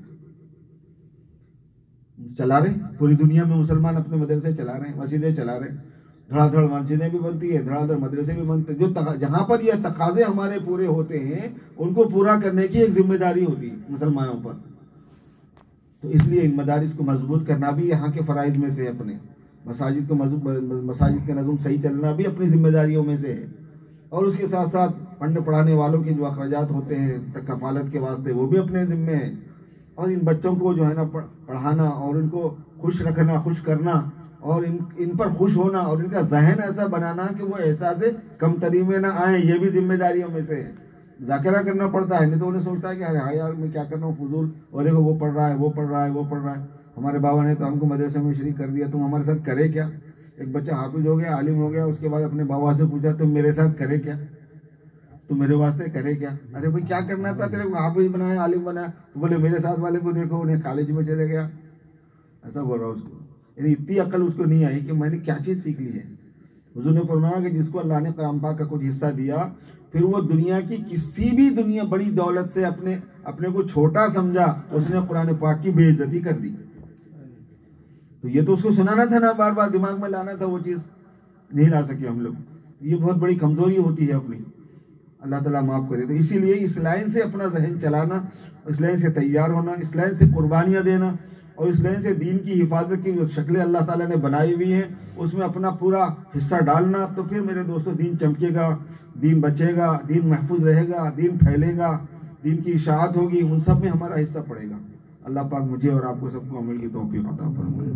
چلا رہے پوری دنیا میں مسلمان اپنے مدرسے چلا رہے ہیں، مسجدیں چلا رہے ہیں. دھڑا دھڑ مسجدیں بھی بنتی ہیں، دھڑا دھڑ مدرسے بھی بنتے ہیں. جو جہاں پر یہ تقاضے ہمارے پورے ہوتے ہیں ان کو پورا کرنے کی ایک ذمہ داری ہوتی ہے مسلمانوں پر. تو اس لیے ان مدارس کو مضبوط کرنا بھی یہاں کے فرائض میں سے ہے. اپنے مساجد کو مساجد کا نظم صحیح چلنا بھی اپنی ذمہ داریوں میں سے ہے. اور اس کے ساتھ ساتھ پڑھنے پڑھانے والوں کے جو اخراجات ہوتے ہیں کفالت کے واسطے وہ بھی اپنے ذمے ہیں. اور ان بچوں کو جو ہے نا پڑھانا اور ان کو خوش رکھنا، خوش کرنا اور ان ان پر خوش ہونا اور ان کا ذہن ایسا بنانا کہ وہ احساس کم تری میں نہ آئیں، یہ بھی ذمہ داریوں میں سے ہے. مذاکرہ کرنا پڑتا ہے، نہیں تو انہیں سوچتا ہے کہ ارے ہاں یار میں کیا کر رہا ہوں فضول، اور دیکھو وہ پڑھ رہا ہے وہ پڑھ رہا ہے وہ پڑھ رہا ہے. ہمارے بابا نے تو ہم کو مدرسے میں شریک کر دیا، تم ہمارے ساتھ کرے کیا؟ ایک بچہ حافظ ہو گیا، عالم ہو گیا، اس کے بعد اپنے بابا سے پوچھا تم میرے ساتھ کرے کیا؟ تو میرے واسطے کرے کیا؟ ارے بھائی کیا کرنا تھا تیرے کو؟ حافظ بنایا، عالم بنایا، تو بولے میرے ساتھ والے کو دیکھو انہیں کالج میں چلے گیا، ایسا بول رہا اس کو. یعنی اتنی عقل اس کو نہیں آئی کہ میں نے کیا چیز سیکھ لی ہے. حضور نے فرمایا کہ جس کو اللہ نے کلام پاک کا کچھ حصہ دیا، پھر وہ دنیا کی کسی بھی دنیا بڑی دولت سے اپنے اپنے کو چھوٹا سمجھا، اس نے قرآن پاک کی بے عزتی کر دی. تو یہ تو اس کو سنانا تھا نا، بار بار دماغ میں لانا تھا، وہ چیز نہیں لا سکے ہم لوگ. یہ بہت بڑی کمزوری ہوتی ہے اپنی، اللہ تعالیٰ معاف کرے. تو اسی لیے اس لائن سے اپنا ذہن چلانا، اس لائن سے تیار ہونا، اس لائن سے قربانیاں دینا، اور اس لائن سے دین کی حفاظت کی جو شکلیں اللہ تعالیٰ نے بنائی ہوئی ہیں اس میں اپنا پورا حصہ ڈالنا. تو پھر میرے دوستوں دین چمکے گا، دین بچے گا، دین محفوظ رہے گا، دین پھیلے گا، دین کی اشاعت ہوگی، ان سب میں ہمارا حصہ پڑے گا. اللہ پاک مجھے اور آپ کو سب کو عمل کی توفیق عطا فرمائے.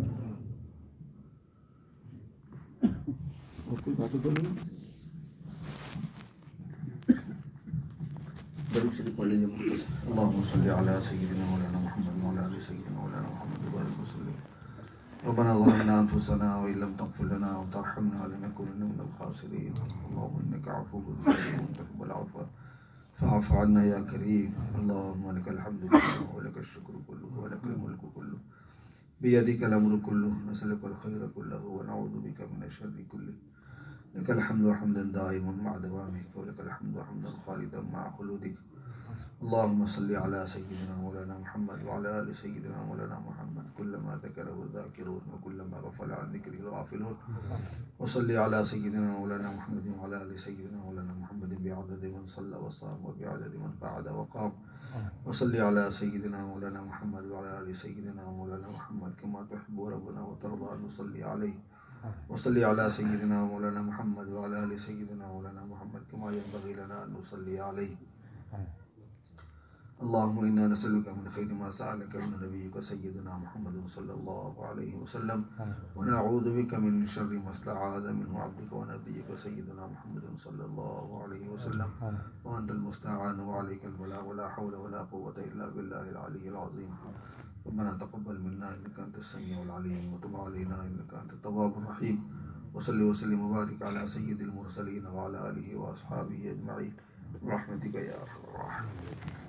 اور کوئی بات تو نہیں؟ درود شریف پڑھ لیجیے مختصر. اللهم صل على سيدنا مولانا محمد وعلى ال سيدنا مولانا محمد وبارك وسلم. ربنا ظلمنا انفسنا وان لم تغفر لنا وترحمنا لنكونن من الخاسرين. اللهم انك عفو كريم تحب العفو فاعف عنا يا كريم. اللهم لك الحمد كله ولك الشكر كله ولك الملك كله بيدك الامر كله نسألك الخير كله ونعوذ بك من الشر كله. لك الحمد حمدا دائما مع دوامك ولك الحمد حمدا خالدا مع خلودك. اللهم صل على سيدنا مولانا محمد وعلى آل سيدنا مولانا محمد كلما ذكره الذاكرون وكلما غفل عن ذكره الغافلون. وصل على سيدنا مولانا محمد وعلى آل سيدنا مولانا محمد بعدد من صلى وصام وبعدد من قعد وقام. وصل على سيدنا مولانا محمد وعلى آل سيدنا مولانا محمد كما تحب ربنا وترضى أن نصلي عليه. وصل على سيدنا مولانا محمد وعلى آل سيدنا مولانا محمد كما ينبغي لنا أن نصلي عليه. اللهم إنا نسألك من خير ما سألك من نبيك سيدنا محمد صلى الله عليه وسلم، ونعوذ بك من شر ما استعاذ منه عبدك ونبيك سيدنا محمد صلى الله عليه وسلم، وأنت المستعان وعليك البلاغ ولا حول ولا قوة إلا بالله العلي العظيم. ربنا تقبل منا إنك أنت السميع العليم وتب علينا إنك أنت التواب الرحيم. وصل وسلم وبارك على سيد المرسلين وعلى آله وأصحابه أجمعين برحمتك يا أرحم الراحمين.